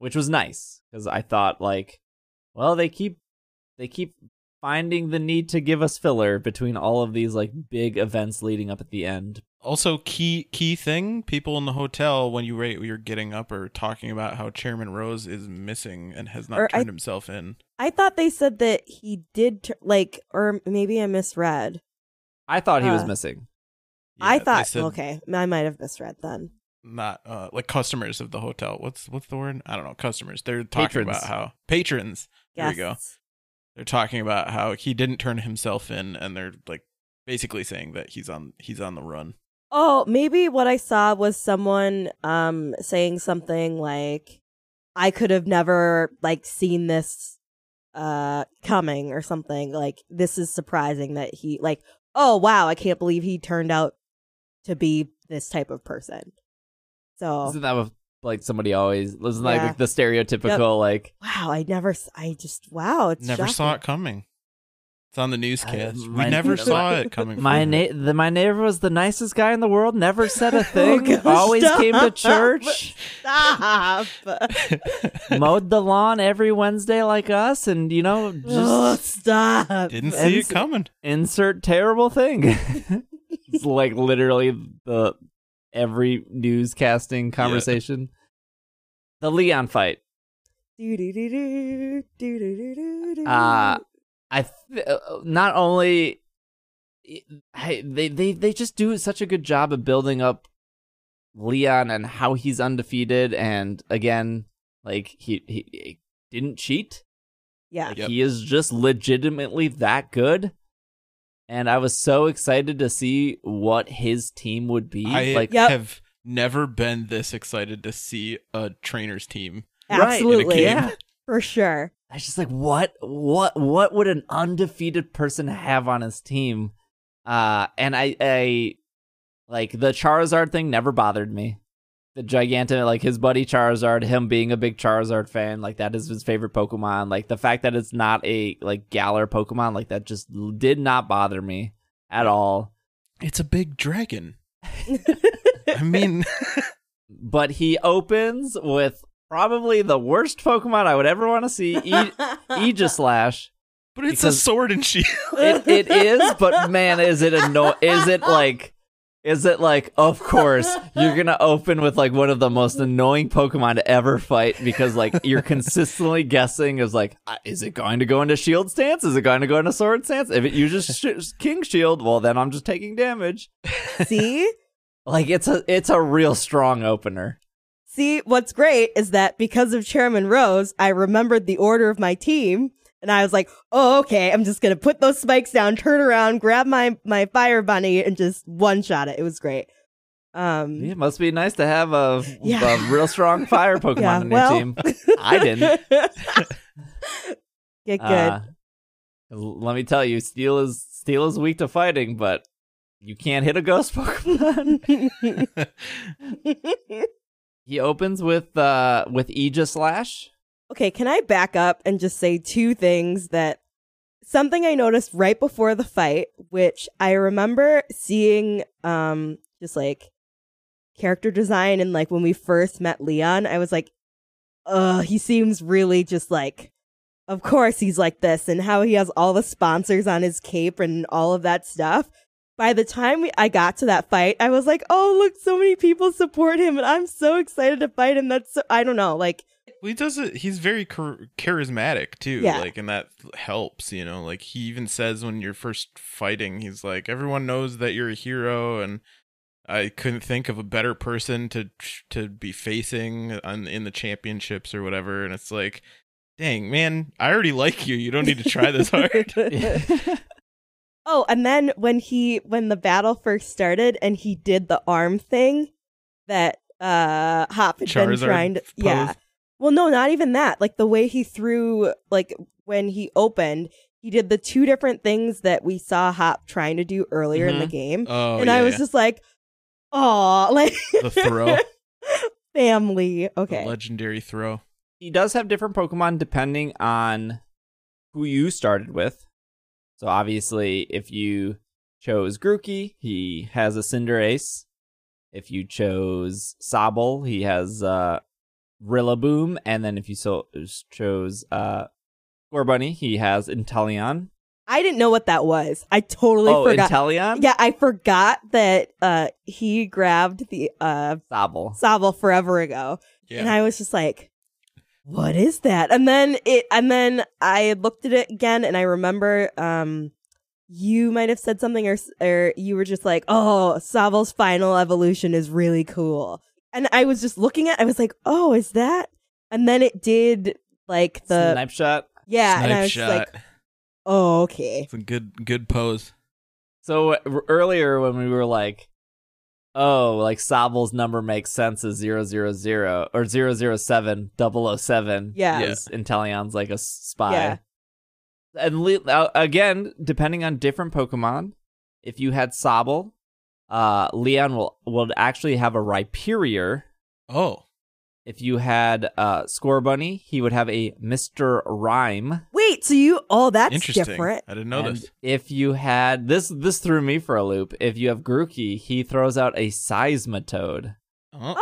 which was nice because I thought like, well, they keep they keep finding the need to give us filler between all of these like big events leading up at the end. Also, key key thing: people in the hotel when you rate you're getting up are talking about how Chairman Rose is missing and has not Or turned I- himself in. I thought they said that he did, t- like, or maybe I misread. I thought he was Uh, missing. I Yeah, they thought, said okay, I might have misread then. not uh, like customers of the hotel. What's what's the word? I don't know. Customers. They're talking Patrons. about how patrons. There we go. Yes. They're talking about how he didn't turn himself in, and they're like basically saying that he's on he's on the run. Oh, maybe what I saw was someone um saying something like, I could have never like seen this uh coming or something. Like, this is surprising that he like, oh wow, I can't believe he turned out to be this type of person. So Isn't that what, like somebody always? Isn't that Yeah. like the stereotypical like? wow, I never s- I just wow, it's Never shocking. saw it coming. It's on the newscast. Uh, we my- never my- saw it coming. My from na- the, my neighbor was the nicest guy in the world. Never said a thing. gosh, Always came to stop. church. Stop. Mowed the lawn every Wednesday like us, and you know, oh, just stop. Didn't And see it s- coming. insert terrible thing. It's like literally the every newscasting conversation. The Leon fight. Do-do-do-do, do-do-do-do-do. Uh I th- uh, not only I, they they they just do such a good job of building up Leon and how he's undefeated, and again, like he he, he didn't cheat. yeah. Like, Yep. he is just legitimately that good. And I was so excited to see what his team would be. I like Yep. have never been this excited to see a trainer's team. Right, Absolutely. in a game. yeah. For sure. I was just like, what, what, what would an undefeated person have on his team? Uh, and I, I, like the Charizard thing never bothered me. The gigantic, like his buddy Charizard, him being a big Charizard fan, like that is his favorite Pokemon. Like the fact that it's not a like Galar Pokemon, like that just did not bother me at all. It's a big dragon. I mean, But he opens with probably the worst Pokemon I would ever want to see, e- Aegislash. but it's Because- a sword and shield. It it is, but man, is it anno- Is it like? Is it like? Of course, you're gonna open with like one of the most annoying Pokemon to ever fight because like you're consistently guessing is like, uh, is it going to go into Shield stance? Is it going to go into Sword stance? If it uses sh- King Shield, well then I'm just taking damage. See? Like it's a it's a real strong opener. See, what's great is that because of Chairman Rose, I remembered the order of my team, and I was like, oh, okay, I'm just going to put those spikes down, turn around, grab my, my fire bunny, and just one-shot it. It was great. Um, It must be nice to have a, Yeah. a real strong fire Pokemon Yeah, on well- your team. I didn't. Get good. Uh, l- let me tell you, Steel is Steel is weak to fighting, but you can't hit a ghost Pokemon. He opens with uh with Aegislash. Okay, can I back up and just say two things that something I noticed right before the fight, which I remember seeing um just like character design and like when we first met Leon, I was like, uh, he seems really just like, of course he's like this, and how he has all the sponsors on his cape and all of that stuff. By the time we, I got to that fight, I was like, oh, look, so many people support him, and I'm so excited to fight him. That's, so, I don't know, like, Well, he does it. He's very char- charismatic too. Yeah. Like, and that helps. You know, like he even says when you're first fighting, he's like, everyone knows that you're a hero, and I couldn't think of a better person to to be facing on in the championships or whatever. And it's like, dang man, I already like you. You don't need to try this hard. oh, and then when he, when the battle first started and he did the arm thing that uh Hop had been Charizard trying to, pose? yeah. Well, no, not even that. Like the way he threw, like when he opened, he did the two different things that we saw Hop trying to do earlier in the Mhm. game. Oh, and yeah, I was yeah. just like, oh, like The throw. family. The Okay. legendary throw. He does have different Pokemon depending on who you started with. So obviously, if you chose Grookey, he has a Cinderace. If you chose Sobble, he has uh, Rillaboom, and then if you so chose uh, Scorbunny, he has Inteleon. I didn't know what that was. I totally oh, forgot. Inteleon? Yeah, I forgot that uh, he grabbed the uh, Sobble. Sobble forever ago, Yeah. and I was just like, "What is that?" And then it, and then I looked at it again, and I remember um, you might have said something, or or you were just like, "Oh, Sobble's final evolution is really cool," and I was just looking at, I was like, "Oh, is that?" And then it did like the Snipe Shot. yeah, Snipe and I was shot. like, "Oh, okay." It's a good good pose. So r- earlier when we were like, oh, like Sobble's number makes sense as zero zero zero or zero zero seven double oh seven. Yeah. Because Inteleon's like a s- spy. Yeah. And le- uh, again, depending on different Pokemon, if you had Sobble, uh, Leon will, will actually have a Rhyperior. Oh. If you had uh, Scorbunny, he would have a Mister Rhyme. Wait, so you? Oh, that's Interesting. different. I didn't know And this. if you had this, this threw me for a loop. If you have Grookey, he throws out a Seismitoad. Oh.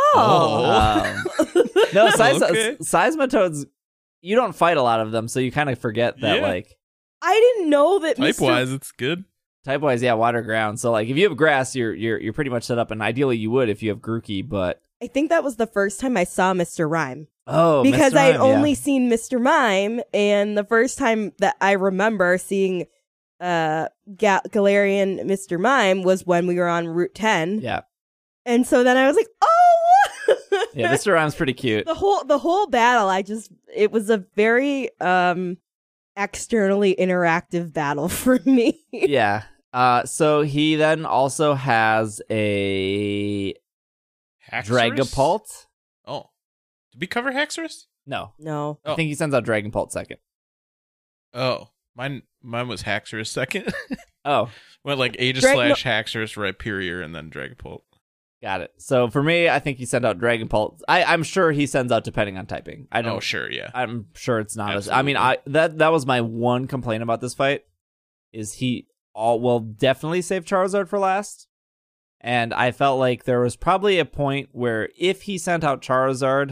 Oh. Um, no, Seis- Okay. Seismitoads. You don't fight a lot of them, so you kind of forget that. Yeah. Like I didn't know that. Type Mister wise, it's good. type wise, yeah, water ground. So like if you have grass, you're you're you're pretty much set up, and ideally you would if you have Grookey, but I think that was the first time I saw Mister Rhyme oh, because Mister I had Rhyme, yeah. only seen Mister Mime, and the first time that I remember seeing uh Ga- Galarian Mister Mime was when we were on Route ten, yeah and so then I was like, oh, yeah Mister Rhyme's pretty cute. the whole the whole battle. I just it was a very um externally interactive battle for me. Yeah. Uh, so he then also has a Haxorus? Dragapult. Oh. Did we cover Haxorus? No, No. I Oh. think he sends out Dragapult second. Oh. Mine mine was Haxorus second. Oh, Went like Aegis Drag- slash Haxorus, Rhyperior, and then Dragapult. got it. So for me, I think he sent out Dragapult. I, I'm sure he sends out depending on typing. I don't. Oh, sure, yeah. I'm sure it's not as. I mean, I Absolutely. that that was my one complaint about this fight. Is he all will definitely save Charizard for last, and I felt like there was probably a point where if he sent out Charizard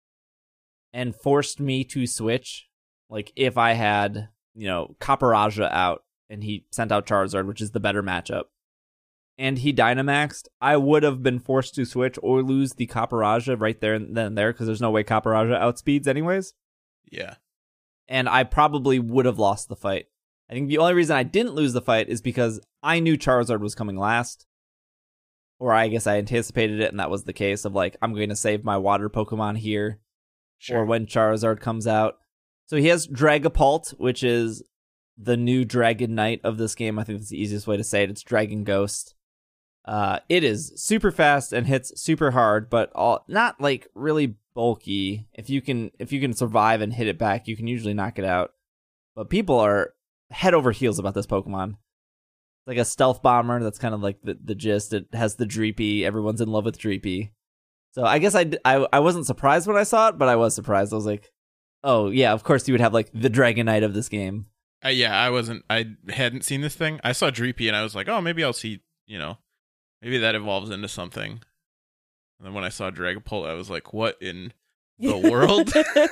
and forced me to switch, like if I had you know Capparaja out and he sent out Charizard, which is the better matchup, and he Dynamaxed, I would have been forced to switch or lose the Capparaja right there and then and there because there's no way Capparaja outspeeds anyways. Yeah. And I probably would have lost the fight. I think the only reason I didn't lose the fight is because I knew Charizard was coming last. Or I guess I anticipated it, and that was the case of, like, I'm going to save my water Pokemon here. Sure. Or when Charizard comes out. So he has Dragapult, which is the new Dragon Knight of this game. I think that's the easiest way to say it. It's Dragon Ghost. Uh, it is super fast and hits super hard, but all not, like, really bulky. If you can if you can survive and hit it back, you can usually knock it out. But people are head over heels about this Pokemon. It's like a stealth bomber. That's kind of like the, the gist. It has the Dreepy. Everyone's in love with Dreepy. So I guess I, I, I wasn't surprised when I saw it, but I was surprised. I was like, oh, yeah, of course you would have like the Dragonite of this game. Uh, yeah, I wasn't. I hadn't seen this thing. I saw Dreepy, and I was like, oh, maybe I'll see. You know, maybe that evolves into something. And then when I saw Dragapult, I was like, what in the world?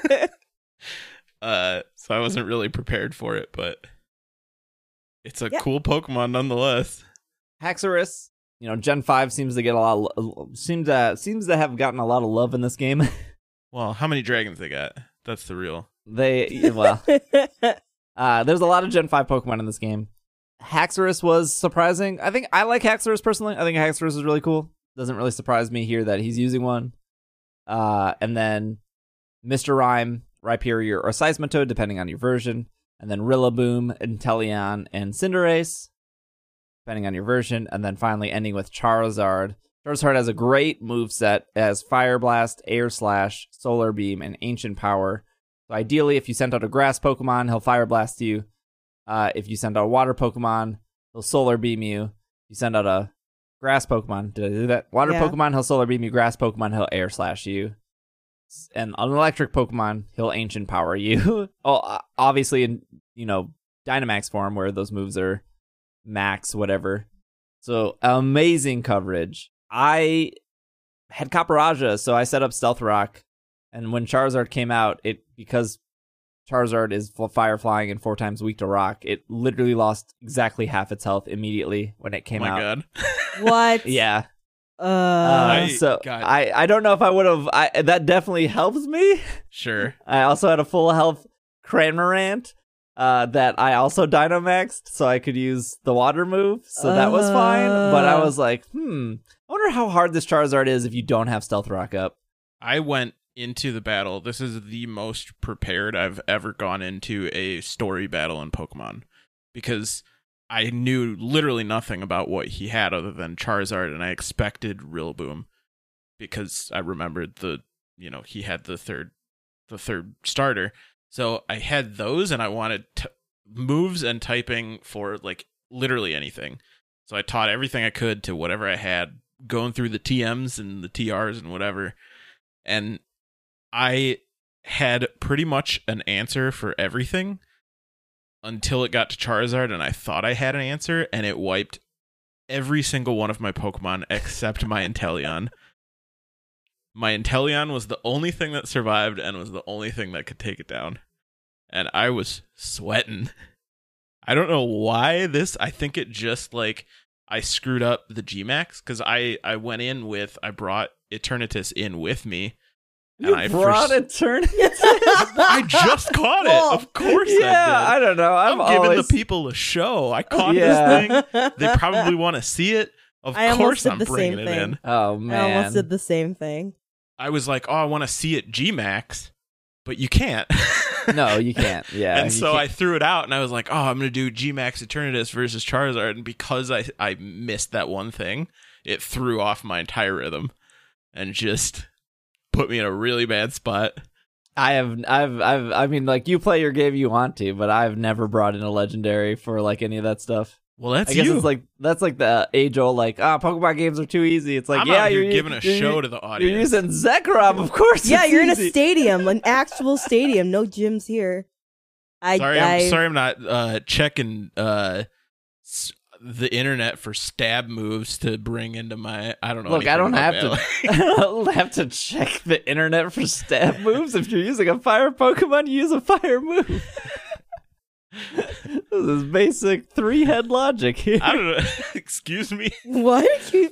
uh, so I wasn't really prepared for it, but it's a Yeah. cool Pokemon nonetheless. Haxorus, you know, Gen five seems to get a lot of, seems to, seems to have gotten a lot of love in this game. Well, how many dragons they got? That's the real. They, well, uh, there's a lot of Gen five Pokemon in this game. Haxorus was surprising. I think I like Haxorus personally. I think Haxorus is really cool. Doesn't really surprise me here that he's using one. Uh, and then Mister Rhyme, Rhyperior, or Seismitoad, depending on your version. And then Rillaboom, Inteleon, and Cinderace, depending on your version. And then finally ending with Charizard. Charizard has a great moveset as Fire Blast, Air Slash, Solar Beam, and Ancient Power. So ideally, if you sent out a Grass Pokemon, he'll Fire Blast you. Uh, if you send out a Water Pokemon, he'll Solar Beam you. If you send out a Grass Pokemon, did I do that? Water Yeah. Pokemon, he'll Solar Beam you. Grass Pokemon, he'll Air Slash you. And an Electric Pokemon, he'll Ancient Power you. Oh, obviously in, you know, Dynamax form, where those moves are max, whatever. So, amazing coverage. I had Capparaja, so I set up Stealth Rock, And when Charizard came out, it because Charizard is fire flying and four times weak to rock, it literally lost exactly half its health immediately when it came oh my out. God. What? Yeah. Uh, Uh, I- so God. I, I don't know if I would have. I that definitely helps me. Sure. I also had a full health Cranmorant uh, that I also Dynamaxed, so I could use the water move. So that was fine. But I Uh. was like, hmm, I wonder how hard this Charizard is if you don't have Stealth Rock up. I went into the battle. This is the most prepared I've ever gone into a story battle in Pokemon because I knew literally nothing about what he had other than Charizard, and I expected Rillaboom because I remembered the, you know, he had the third, the third starter. So I had those, and I wanted t- moves and typing for like literally anything. So I taught everything I could to whatever I had, going through the T Ms and the T Rs and whatever. And I had pretty much an answer for everything until it got to Charizard, and I thought I had an answer, and it wiped every single one of my Pokemon except my Inteleon. My Inteleon was the only thing that survived and was the only thing that could take it down. And I was sweating. I don't know why this, I think it just like, I screwed up the G MAX because I, I went in with, I brought Eternatus in with me. And You I brought first, a turn. I just caught Well, it. Of course Yeah, I I did. don't know. I'm, I'm, giving always... the people a show. I caught Yeah. this thing. They probably want to see it. Of I almost course did I'm the bringing same it thing. in. Oh I man, almost did the same thing. I was like, oh, I want to see it G MAX, but you can't. No, you can't. Yeah, and you so I can't. threw it out, and I was like, oh, I'm going to do G MAX Eternatus versus Charizard. And because I, I missed that one thing, it threw off my entire rhythm and just put me in a really bad spot. I have, I've, I've, I mean, like you play your game you want to, but I've never brought in a legendary for like any of that stuff. Well, that's I guess you. it's like that's like the age old like ah Pokemon games are too easy. It's like I'm yeah, out here you're giving a you're, show you're, to the audience. You're using Zekrom, of course. Yeah, it's you're in a easy. stadium, an actual stadium. No gyms here. I, sorry, I I'm sorry, I'm not uh, checking uh, s- the internet for stab moves to bring into my. I don't know. Look, I don't anything have about to. I don't have to check the internet for stab moves. If you're using a fire Pokemon, you use a fire move. This is basic three head logic here. I don't know. Excuse me. What?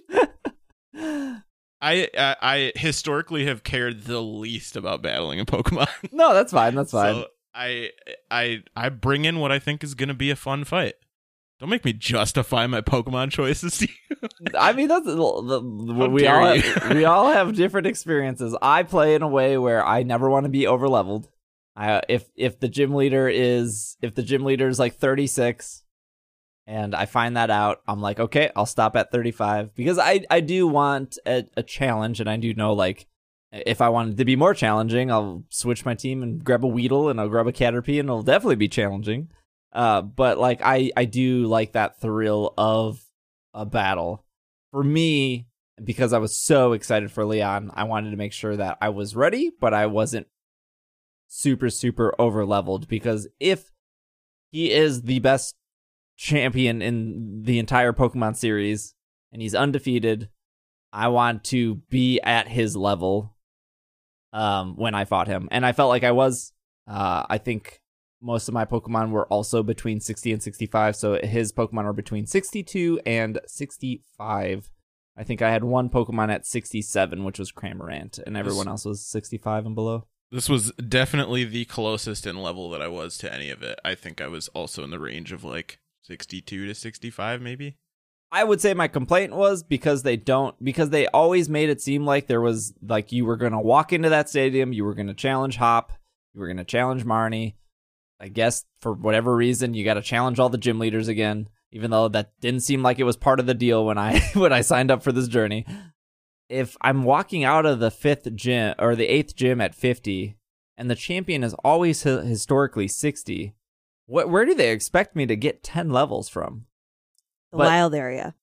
I, I I historically have cared the least about battling in Pokemon. No, that's fine. That's fine. So I I I bring in what I think is going to be a fun fight. Don't make me justify my Pokemon choices to you. I mean, that's the, the, How we dare all you. have, we all have different experiences. I play in a way where I never want to be over leveled. I if if the gym leader is if the gym leader is like thirty-six, and I find that out, I'm like, okay, I'll stop at thirty-five because I I do want a, a challenge, and I do know like if I wanted to be more challenging, I'll switch my team and grab a Weedle and I'll grab a Caterpie, and it'll definitely be challenging. Uh, but like I, I do like that thrill of a battle. For me, because I was so excited for Leon, I wanted to make sure that I was ready, but I wasn't super, super over leveled. Because if he is the best champion in the entire Pokemon series and he's undefeated, I want to be at his level um, when I fought him. And I felt like I was. Uh, I think most of my Pokemon were also between sixty and sixty-five, so his Pokemon are between sixty-two and sixty-five. I think I had one Pokemon at sixty-seven, which was Cramorant, and everyone else was sixty-five and below. This was definitely the closest in level that I was to any of it. I think I was also in the range of like sixty-two to sixty-five, maybe. I would say my complaint was because they don't, because they always made it seem like there was, like, you were going to walk into that stadium, you were going to challenge Hop, you were going to challenge Marnie. I guess for whatever reason, you got to challenge all the gym leaders again, even though that didn't seem like it was part of the deal when I when I signed up for this journey. If I'm walking out of the fifth gym or the eighth gym at fifty, and the champion is always hi- historically sixty, what where do they expect me to get ten levels from? The But- wild area.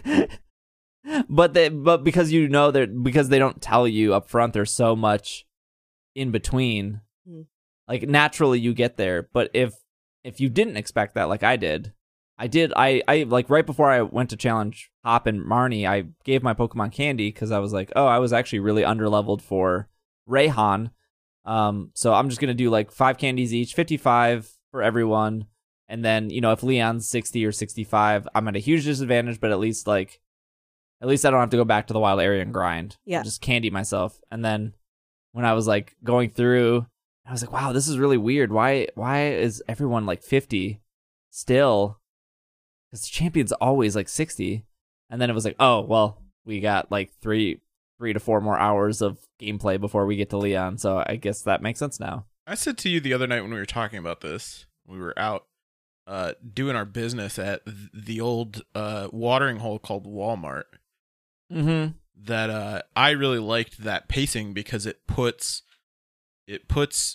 but they but because you know that because they don't tell you up front, there's so much in between. Hmm. Like naturally you get there, but if if you didn't expect that, like I did, I did. I I like right before I went to challenge Hop and Marnie, I gave my Pokemon candy because I was like, oh, I was actually really underleveled for Rayhan, Um, so I'm just gonna do like five candies each, fifty-five for everyone. And then, you know, if Leon's sixty or sixty-five, I'm at a huge disadvantage, but at least like, at least I don't have to go back to the wild area and grind. Yeah. I'll just candy myself. And then when I was like going through, I was like, wow, this is really weird. Why, why is everyone like fifty still? Because the champion's always like sixty. And then it was like, oh, well, we got like three, three to four more hours of gameplay before we get to Leon. So I guess that makes sense now. I said to you the other night when we were talking about this, we were out uh, doing our business at th- the old uh, watering hole called Walmart. Mm-hmm. That uh, I really liked that pacing because it puts it puts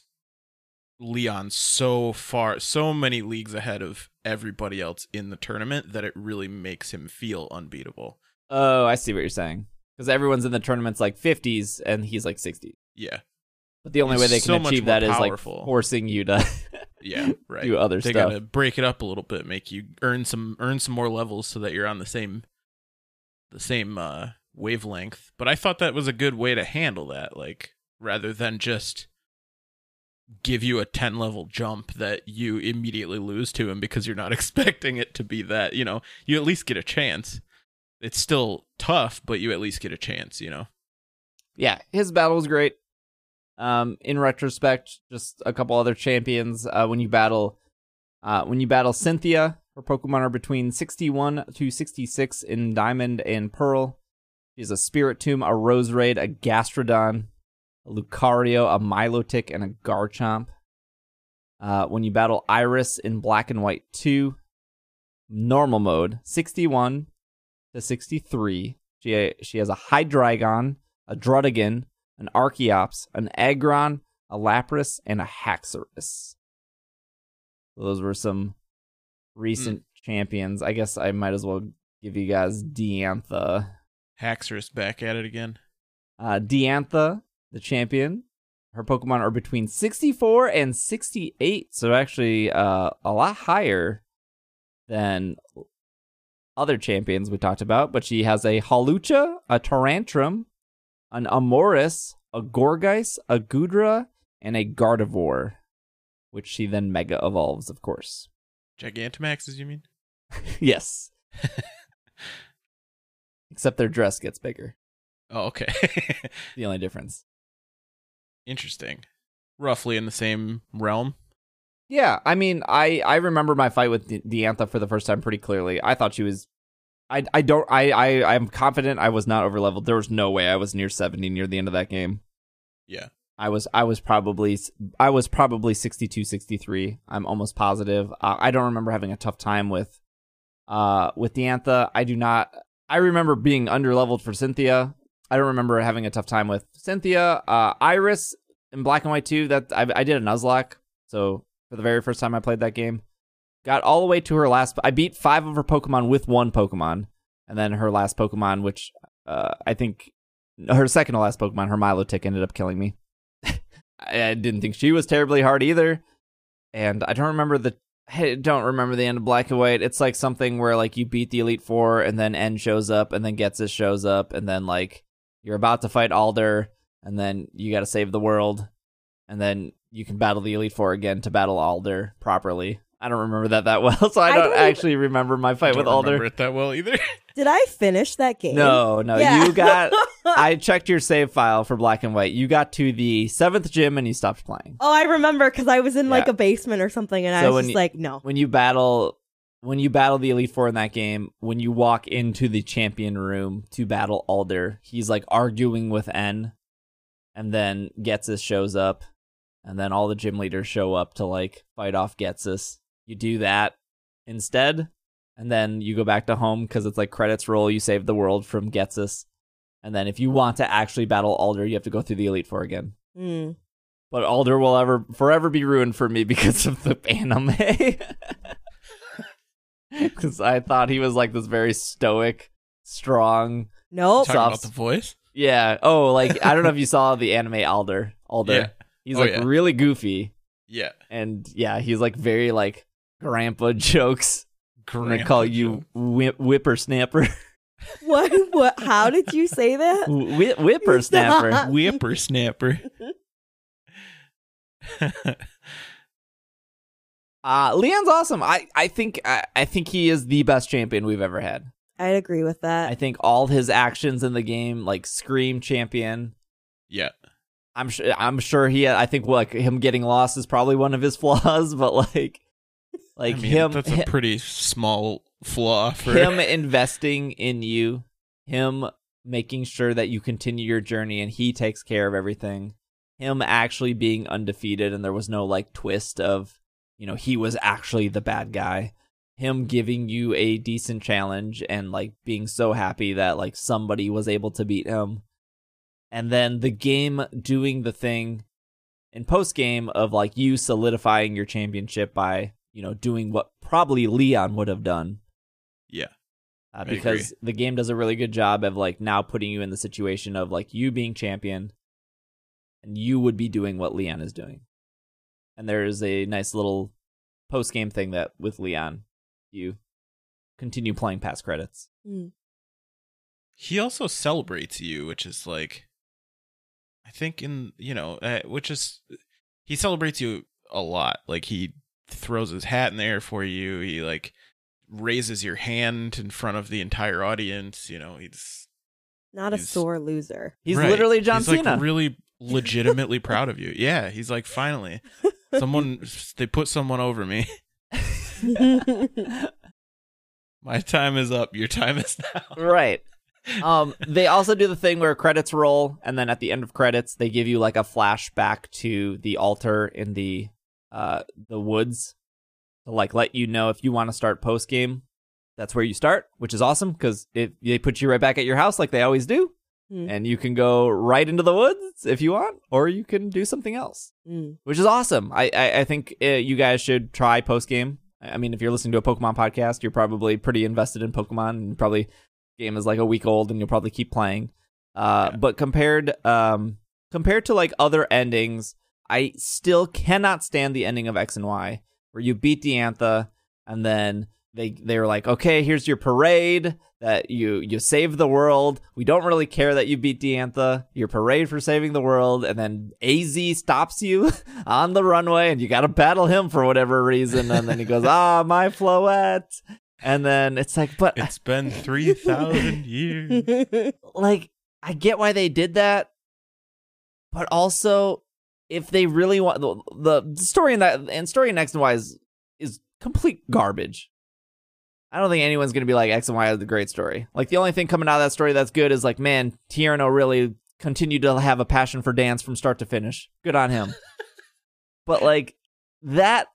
Leon so far, so many leagues ahead of everybody else in the tournament that it really makes him feel unbeatable. Oh, I see what you're saying. Because everyone's in the tournament's like fifties and he's like sixty. Yeah. But the only He's way they can so much achieve more that is like powerful. forcing you to Yeah, right. do other they stuff. gotta break it up a little bit, make you earn some earn some more levels so that you're on the same the same uh, wavelength. But I thought that was a good way to handle that, like rather than just give you a ten level jump that you immediately lose to him because you're not expecting it to be that. You know, you at least get a chance. It's still tough, but you at least get a chance. You know. Yeah, his battle was great. Um, in retrospect, just a couple other champions. Uh, when you battle, uh, when you battle Cynthia, her Pokemon are between sixty-one to sixty-six in Diamond and Pearl. She's a Spirit Tomb, a Roserade, a Gastrodon, a Lucario, a Milotic, and a Garchomp. Uh, when you battle Iris in Black and White two, normal mode, sixty-one to sixty-three. She she has a Hydreigon, a Druddigon, an Archeops, an Aggron, a Lapras, and a Haxorus. So those were some recent mm. champions. I guess I might as well give you guys Diantha. Haxorus back at it again. Uh, Diantha, the champion. Her Pokemon are between sixty-four and sixty-eight, so actually uh, a lot higher than other champions we talked about. But she has a Hawlucha, a Tyrantrum, an Amoris, a Gorgeist, a Gudra, and a Gardevoir, which she then Mega Evolves, of course. Gigantamaxes, you mean? Yes. Except their dress gets bigger. Oh, okay. The only difference. Interesting. Roughly in the same realm. Yeah, I mean, I, I remember my fight with De- Diantha for the first time pretty clearly. I thought she was... I, I don't... I, I, I'm confident I was not overleveled. There was no way I was near seventy near the end of that game. Yeah. I was I was probably I was probably sixty-two, sixty-three. I'm almost positive. Uh, I don't remember having a tough time with uh with Diantha. I do not... I remember being underleveled for Cynthia. I don't remember having a tough time with Cynthia. Uh, Iris in Black and White two, that I, I did a Nuzlocke. So for the very first time I played that game, got all the way to her last. I beat five of her Pokemon with one Pokemon, and then her last Pokemon, which uh, I think her second to last Pokemon, her Milotic, ended up killing me. I didn't think she was terribly hard either, and I don't remember the. I don't remember the end of Black and White. It's like something where like you beat the Elite Four, and then N shows up, and then Ghetsis shows up, and then like you're about to fight Alder, and then you got to save the world, and then you can battle the Elite Four again to battle Alder properly. I don't remember that that well, so I don't, I don't actually remember my fight I don't with Alder. remember it that well either. Did I finish that game? No, no, Yeah. you got... I checked your save file for Black and White. You got to the seventh gym and you stopped playing. Oh, I remember because I was in like Yeah. a basement or something, and So I was when just you- like, no. When you battle... When you battle the Elite Four in that game, when you walk into the champion room to battle Alder, he's like arguing with N, and then Ghetsis shows up, and then all the gym leaders show up to like fight off Ghetsis. You do that instead, and then you go back to home because it's like credits roll, you save the world from Ghetsis, and then if you want to actually battle Alder, you have to go through the Elite Four again. Mm. But Alder will ever forever be ruined for me because of the anime. Because I thought he was like this very stoic, strong. Nope. Talking Soft- about the voice? Yeah. Oh, like I don't know if you saw the anime Alder. Alder. Yeah. He's Oh, like yeah. really goofy, Yeah. and yeah, he's like very like grandpa jokes. I'm gonna Grandpa call you whip- whippersnapper. What? What? How did you say that? Whi- whippersnapper. Stop. Whippersnapper. uh, Leon's awesome. I, I think I, I think he is the best champion we've ever had. I'd agree with that. I think all his actions in the game, like scream champion. Yeah. I'm sure. I'm sure he. I think like him getting lost is probably one of his flaws, but like, like I mean, him. That's a pretty small flaw for him investing in you, him making sure that you continue your journey, and he takes care of everything. Him actually being undefeated, and there was no like twist of, you know, he was actually the bad guy. Him giving you a decent challenge and like being so happy that like somebody was able to beat him. And then the game doing the thing in post game of like you solidifying your championship by, you know, doing what probably Leon would have done. Yeah. Uh, because the game does a really good job of like now putting you in the situation of like you being champion and you would be doing what Leon is doing. And there is a nice little post game thing that with Leon, you continue playing past credits. Mm. He also celebrates you, which is like, I think in, you know, uh, which is, he celebrates you a lot. Like he throws his hat in the air for you. He like raises your hand in front of the entire audience. You know, he's not a he's, sore loser. He's right. literally John he's Cena. He's like really legitimately proud of you. Yeah. He's like, finally, someone, they put someone over me. My time is up. Your time is now. Right. Um, they also do the thing where credits roll, and then at the end of credits, they give you like a flashback to the altar in the uh the woods to like let you know if you want to start post game. That's where you start, which is awesome because it they put you right back at your house like they always do, mm. and you can go right into the woods if you want, or you can do something else, mm. which is awesome. I I, I think uh, you guys should try post game. I mean, if you're listening to a Pokemon podcast, you're probably pretty invested in Pokemon, and probably game is like a week old, and you'll probably keep playing. Uh, yeah. But compared, um, compared to like other endings, I still cannot stand the ending of X and Y, where you beat Diantha, and then they they were like, okay, here's your parade that you you saved the world. We don't really care that you beat Diantha. Your parade for saving the world, and then A Z stops you on the runway, and you got to battle him for whatever reason, and then he goes, ah, my Floette. And then it's like, but it's been three thousand years. Like, I get why they did that, but also, if they really want the, the story in that and story in X and Y is is complete garbage. I don't think anyone's gonna be like X and Y is a great story. Like the only thing coming out of that story that's good is like, man, Tierno really continued to have a passion for dance from start to finish. Good on him. But like that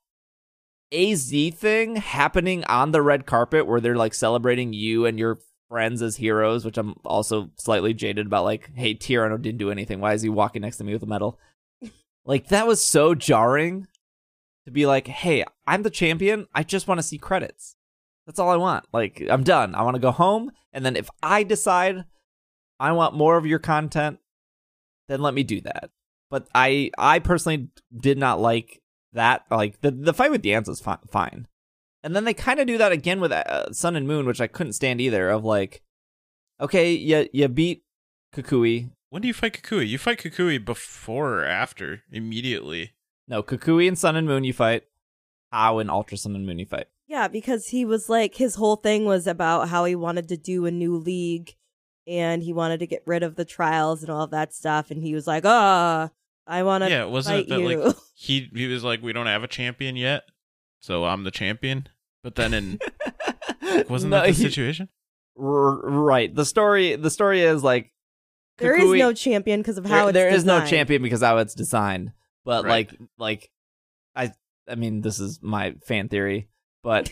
A Z thing happening on the red carpet where they're like celebrating you and your friends as heroes, which I'm also slightly jaded about, like, hey, Tierno didn't do anything. Why is he walking next to me with a medal? Like, that was so jarring to be like, hey, I'm the champion. I just want to see credits. That's all I want. Like, I'm done. I want to go home. And then if I decide I want more of your content, then let me do that. But I I personally did not like that. Like, the, the fight with Diantha is fi- fine. And then they kind of do that again with uh, Sun and Moon, which I couldn't stand either, of like, okay, you, you beat Kukui. When do you fight Kukui? You fight Kukui before or after? Immediately. No, Kukui and Sun and Moon you fight. How in Ultra Sun and Moon you fight. Yeah, because he was like, his whole thing was about how he wanted to do a new league and he wanted to get rid of the trials and all of that stuff. And he was like, ah, oh, I want to yeah, wasn't fight it that you. like he he was like, we don't have a champion yet, so I'm the champion. But then in wasn't no, that the he, situation? R- right. The story the story is like there Kukui, is no champion because of how there, it's there is designed. no champion because of how it's designed. But right. like like I I mean this is my fan theory, but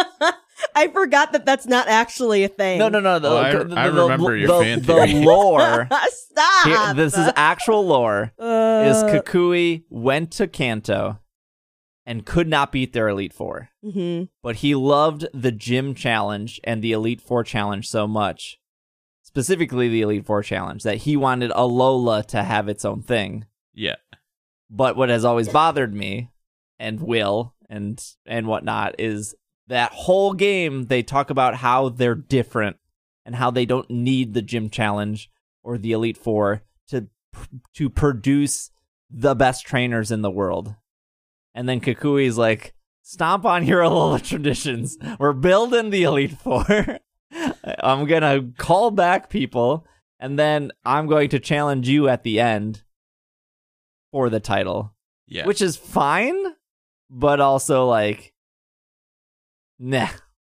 I forgot that that's not actually a thing. No, no, no. The, oh, I, the, the, I remember the, your the, fan the theory. lore. Stop. Here, this is actual lore. Uh, is Kukui went to Kanto and could not beat their Elite Four. Mm-hmm. But he loved the gym challenge and the Elite Four challenge so much, specifically the Elite Four challenge, that he wanted Alola to have its own thing. Yeah. But what has always bothered me, and will, and and whatnot, is that whole game they talk about how they're different and how they don't need the gym challenge or the Elite Four to to produce the best trainers in the world. And then Kukui's like, stomp on your Alola traditions. We're building the Elite Four. I'm going to call back people, and then I'm going to challenge you at the end for the title. Yeah. Which is fine, but also like, nah.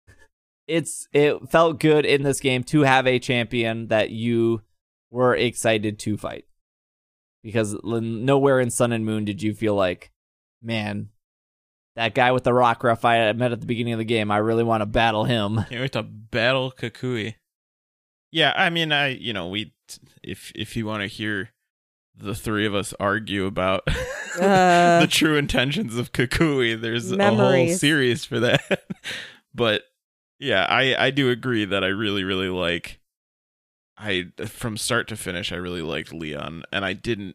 It's it felt good in this game to have a champion that you were excited to fight. Because nowhere in Sun and Moon did you feel like, man, that guy with the Rockruff I met at the beginning of the game, I really want to battle him. Can't wait to battle Kukui. Yeah, I mean, I you know, we if if you want to hear the three of us argue about Uh, the true intentions of Kukui, there's a whole memories. series for that. But yeah, I I do agree that I really really like I from start to finish I really liked Leon, and I didn't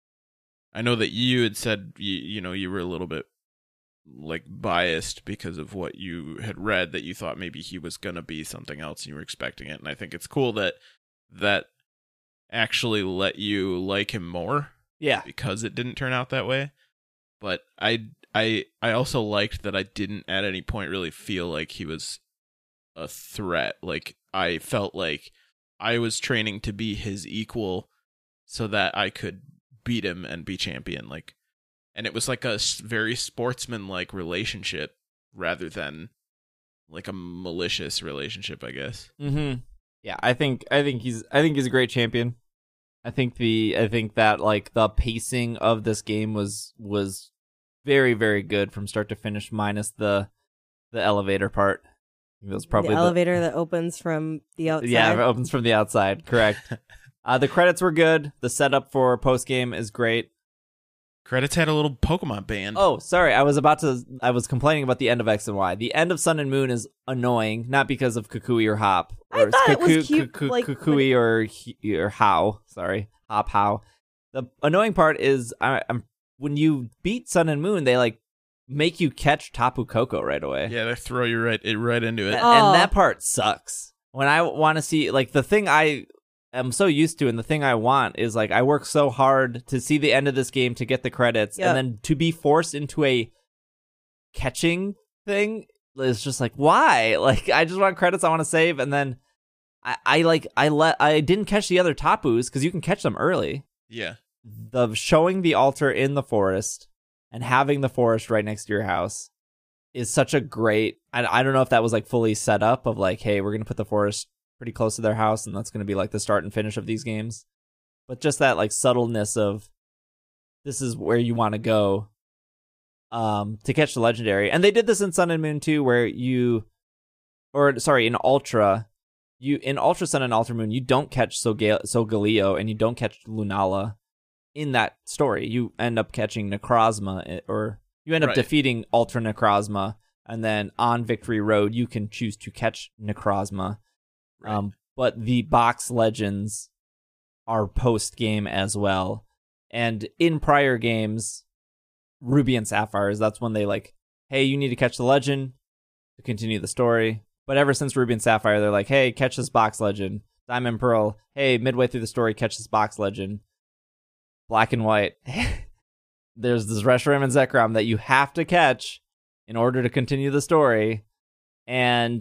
I know that you had said you, you know you were a little bit like biased because of what you had read, that you thought maybe he was gonna be something else and you were expecting it, and I think it's cool that that actually let you like him more Yeah. because it didn't turn out that way. But I I I also liked that I didn't at any point really feel like he was a threat. Like I felt like I was training to be his equal so that I could beat him and be champion. Like, and it was like a s- very sportsman-like relationship rather than like a malicious relationship, I guess. Mm-hmm. Yeah, I think I think he's I think he's a great champion. I think the I think that like the pacing of this game was was very very good from start to finish, minus the the elevator part. It was probably the elevator that opens from the outside. Yeah, it opens from the outside. Correct. uh, the credits were good. The setup for post game is great. Credits had a little Pokemon band. Oh, sorry. I was about to. I was complaining about the end of X and Y. The end of Sun and Moon is annoying, not because of Kukui or Hop. I Or thought it was Kuku- cute, Kuku- like, Kukui or he- or How. Sorry, Hop How. The annoying part is I, I'm when you beat Sun and Moon, they like make you catch Tapu Koko right away. Yeah, they throw you right it right into it. And, Oh. and that part sucks. When I want to see, like, the thing I am so used to and the thing I want is, like, I work so hard to see the end of this game to get the credits, Yep. and then to be forced into a catching thing is just like, why? Like, I just want credits I want to save, and then I, I like, I let, I didn't catch the other Tapus, because you can catch them early. Yeah. The showing the altar in the forest and having the forest right next to your house is such a great, I, I don't know if that was like fully set up of like, hey, we're going to put the forest pretty close to their house and that's going to be like the start and finish of these games. But just that like subtleness of this is where you want to go um, to catch the legendary. And they did this in Sun and Moon too, where you, or sorry, in Ultra, you in Ultra Sun and Ultra Moon, you don't catch Soga- Solgaleo and you don't catch Lunala. In that story, you end up catching Necrozma, or you end up Right. defeating Ultra Necrozma, and then on Victory Road, you can choose to catch Necrozma. Right. Um, but the box legends are post game as well, and in prior games, Ruby and Sapphires, that's when they like, hey, you need to catch the legend to continue the story. But ever since Ruby and Sapphire, they're like, hey, catch this box legend. Diamond and Pearl, hey, midway through the story, catch this box legend. Black and White, there's this Reshiram and Zekrom that you have to catch in order to continue the story. And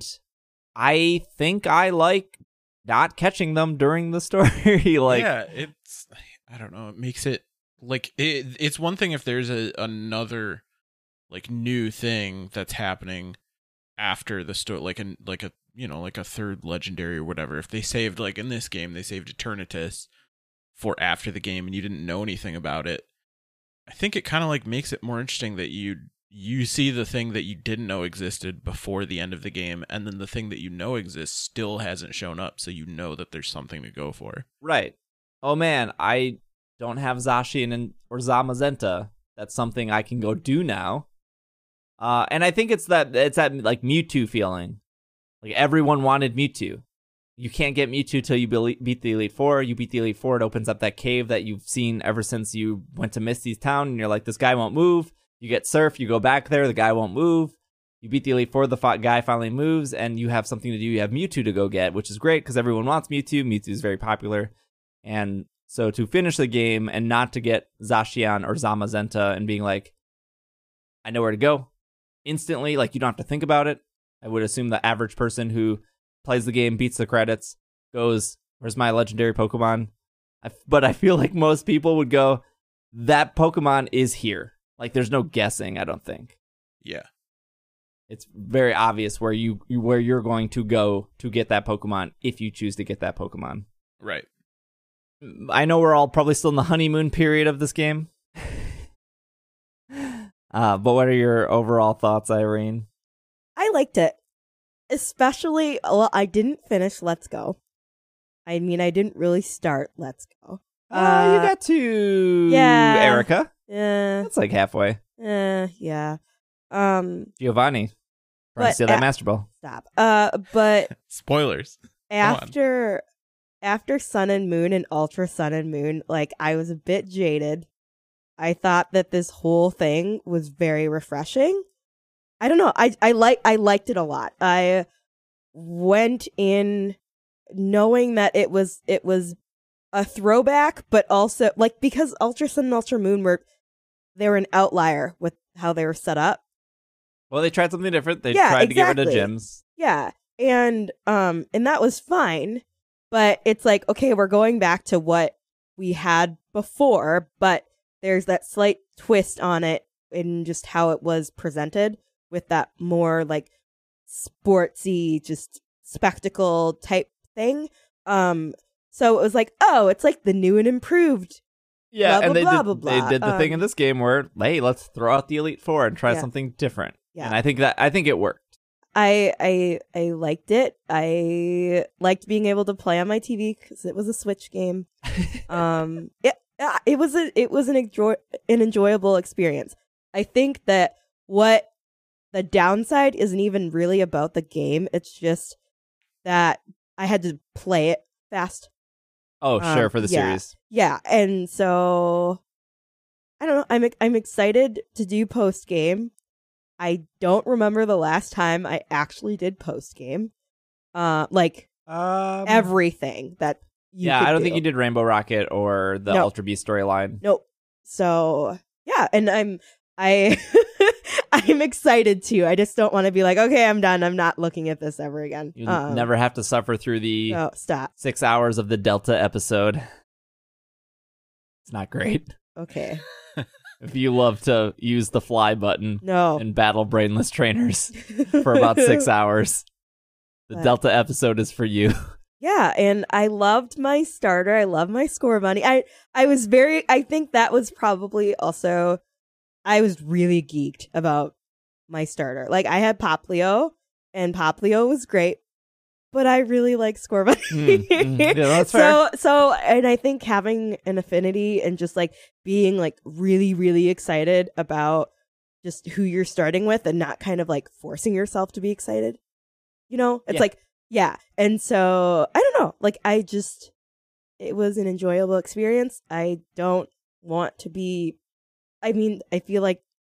I think I like not catching them during the story. like, yeah, it's I don't know, it makes it like it, it's one thing if there's a another like new thing that's happening after the story, like a like a you know like a third legendary or whatever. If they saved, like in this game, they saved Eternatus for after the game and you didn't know anything about it, I think it kind of like makes it more interesting that you you see the thing that you didn't know existed before the end of the game, and then the thing that you know exists still hasn't shown up, so you know that there's something to go for. right. Oh man, I don't have Zacian and or Zamazenta. That's something I can go do now. Uh, and I think it's that it's that like Mewtwo feeling. Like everyone wanted Mewtwo. You can't get Mewtwo till you be- beat the Elite Four. You beat the Elite Four, it opens up that cave that you've seen ever since you went to Misty's town, and you're like, this guy won't move. You get Surf, you go back there, the guy won't move. You beat the Elite Four, the fo- guy finally moves, and you have something to do. You have Mewtwo to go get, which is great because everyone wants Mewtwo. Mewtwo is very popular. And so to finish the game and not to get Zacian or Zamazenta and being like, I know where to go instantly. Like, you don't have to think about it. I would assume the average person who plays the game, beats the credits, goes, where's my legendary Pokemon? I, but I feel like most people would go, that Pokemon is here. Like, there's no guessing, I don't think. Yeah. It's very obvious where you where you're going to go to get that Pokemon if you choose to get that Pokemon. Right. I know we're all probably still in the honeymoon period of this game. uh, but what are your overall thoughts, Irene? I liked it. Especially, well, I didn't finish Let's Go. I mean, I didn't really start Let's Go. Uh, uh you got to yeah. Erica. Yeah. That's like halfway. Uh, yeah. Um, Giovanni. Trying but to steal that a- Master Ball. Stop. Uh, but Spoilers. after after Sun and Moon and Ultra Sun and Moon, like, I was a bit jaded. I thought that this whole thing was very refreshing. I don't know. I I like I liked it a lot. I went in knowing that it was it was a throwback, but also, like, because Ultra Sun and Ultra Moon were they were an outlier with how they were set up. Well, they tried something different. They Yeah, tried to get rid of exactly. gyms. Yeah. And um and that was fine. But it's like, okay, we're going back to what we had before, but there's that slight twist on it in just how it was presented, with that more like sportsy, just spectacle type thing. Um so it was like, oh, it's like the new and improved. Yeah, Blah, and blah, they blah, did blah, they blah. did the thing Um, in this game where, hey, let's throw out the Elite Four and try Yeah. something different. Yeah. And I think that I think it worked. I I I liked it. I liked being able to play on my T V because it was a Switch game. um, it uh, it was a it was an enjoy an enjoyable experience. I think that what the downside isn't even really about the game. It's just that I had to play it fast. Oh, Um, sure, for the yeah. series. Yeah, and so I don't know. I'm I'm excited to do post game. I don't remember the last time I actually did post game. Uh, like Um, everything that you yeah, could I don't do. think you did Rainbow Rocket or the No. Ultra Beast storyline. Nope. So yeah, and I'm I I'm excited too. I just don't want to be like, okay, I'm done. I'm not looking at this ever again. You Um, never have to suffer through the No, stop. six hours of the Delta episode. It's not great. Okay. If you love to use the fly button No. and battle brainless trainers for about six hours, the But- Delta episode is for you. Yeah, and I loved my starter. I love my score money. I I was very I think that was probably also I was really geeked about my starter. Like, I had Poplio, and Poplio was great, but I really like score money. Mm, mm. Yeah, that's so so and I think having an affinity and just like being like really really excited about just who you're starting with and not kind of like forcing yourself to be excited. You know, it's Yeah. like, yeah. And so I don't know, like, I just, it was an enjoyable experience. I don't want to be, I mean, I feel like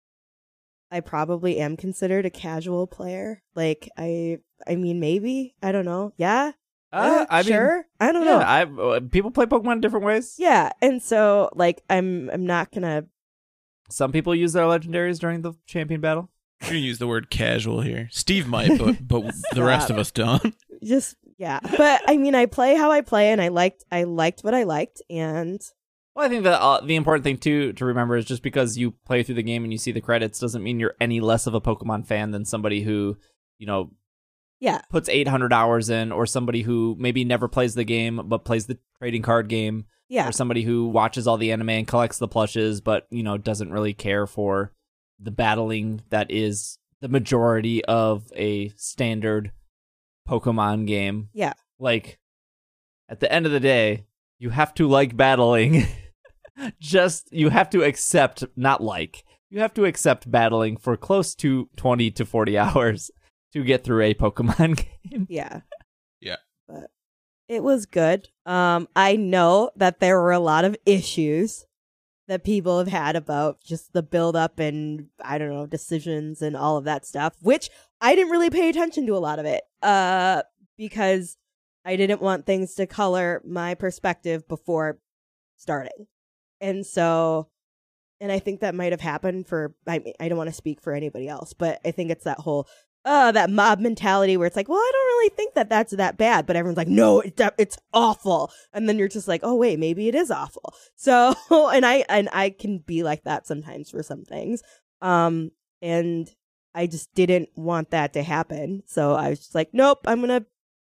I probably am considered a casual player. Like, I, I mean, maybe, I don't know. Yeah. Uh, Yeah, I mean, sure. I don't know. yeah, I uh, people play Pokemon in different ways. Yeah. And so like, I'm, I'm not gonna, Some people use their legendaries during the champion battle. We're gonna use the word casual here. Steve might, but but the rest of us don't. just, yeah. But I mean, I play how I play, and I liked, I liked what I liked, and Well, I think that uh, the important thing too to remember is just because you play through the game and you see the credits doesn't mean you're any less of a Pokemon fan than somebody who, you know, yeah. puts eight hundred hours in, or somebody who maybe never plays the game but plays the trading card game, Yeah. or somebody who watches all the anime and collects the plushes but, you know, doesn't really care for the battling that is the majority of a standard Pokemon game. Yeah. Like, at the end of the day, you have to like battling. Just, you have to accept, not like, you have to accept battling for close to twenty to forty hours to get through a Pokemon game. Yeah. Yeah. But it was good. Um, I know that there were a lot of issues that people have had about just the build up and, I don't know, decisions and all of that stuff, which I didn't really pay attention to a lot of it. Uh, because I didn't want things to color my perspective before starting. And so and I think that might have happened for, I mean, I don't want to speak for anybody else, but I think it's that whole, uh, that mob mentality where it's like, well, I don't really think that that's that bad, but everyone's like, no, it, it's awful. And then you're just like, oh, wait, maybe it is awful. So, and I, and I can be like that sometimes for some things. Um, and I just didn't want that to happen. So I was just like, nope, I'm going to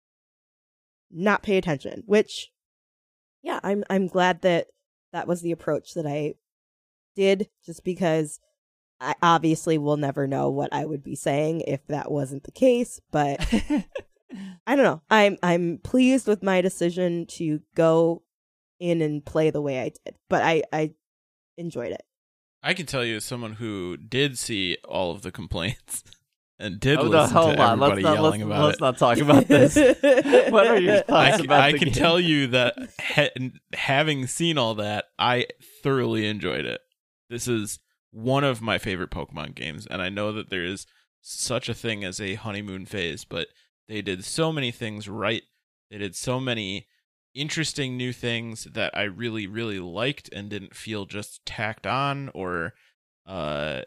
not pay attention, which, yeah, I'm I'm glad that that was the approach that I did, just because I obviously will never know what I would be saying if that wasn't the case. But I don't know. I'm I'm pleased with my decision to go in and play the way I did. But I, I enjoyed it. I can tell you as someone who did see all of the complaints and did oh, no, listen hold to on. everybody Let's not, yelling let's, about let's it. not talk about this. What are your thoughts I, about I the can game? tell you that ha- having seen all that, I thoroughly enjoyed it. This is one of my favorite Pokemon games, and I know that there is such a thing as a honeymoon phase, but they did so many things right. They did so many interesting new things that I really, really liked and didn't feel just tacked on or uh,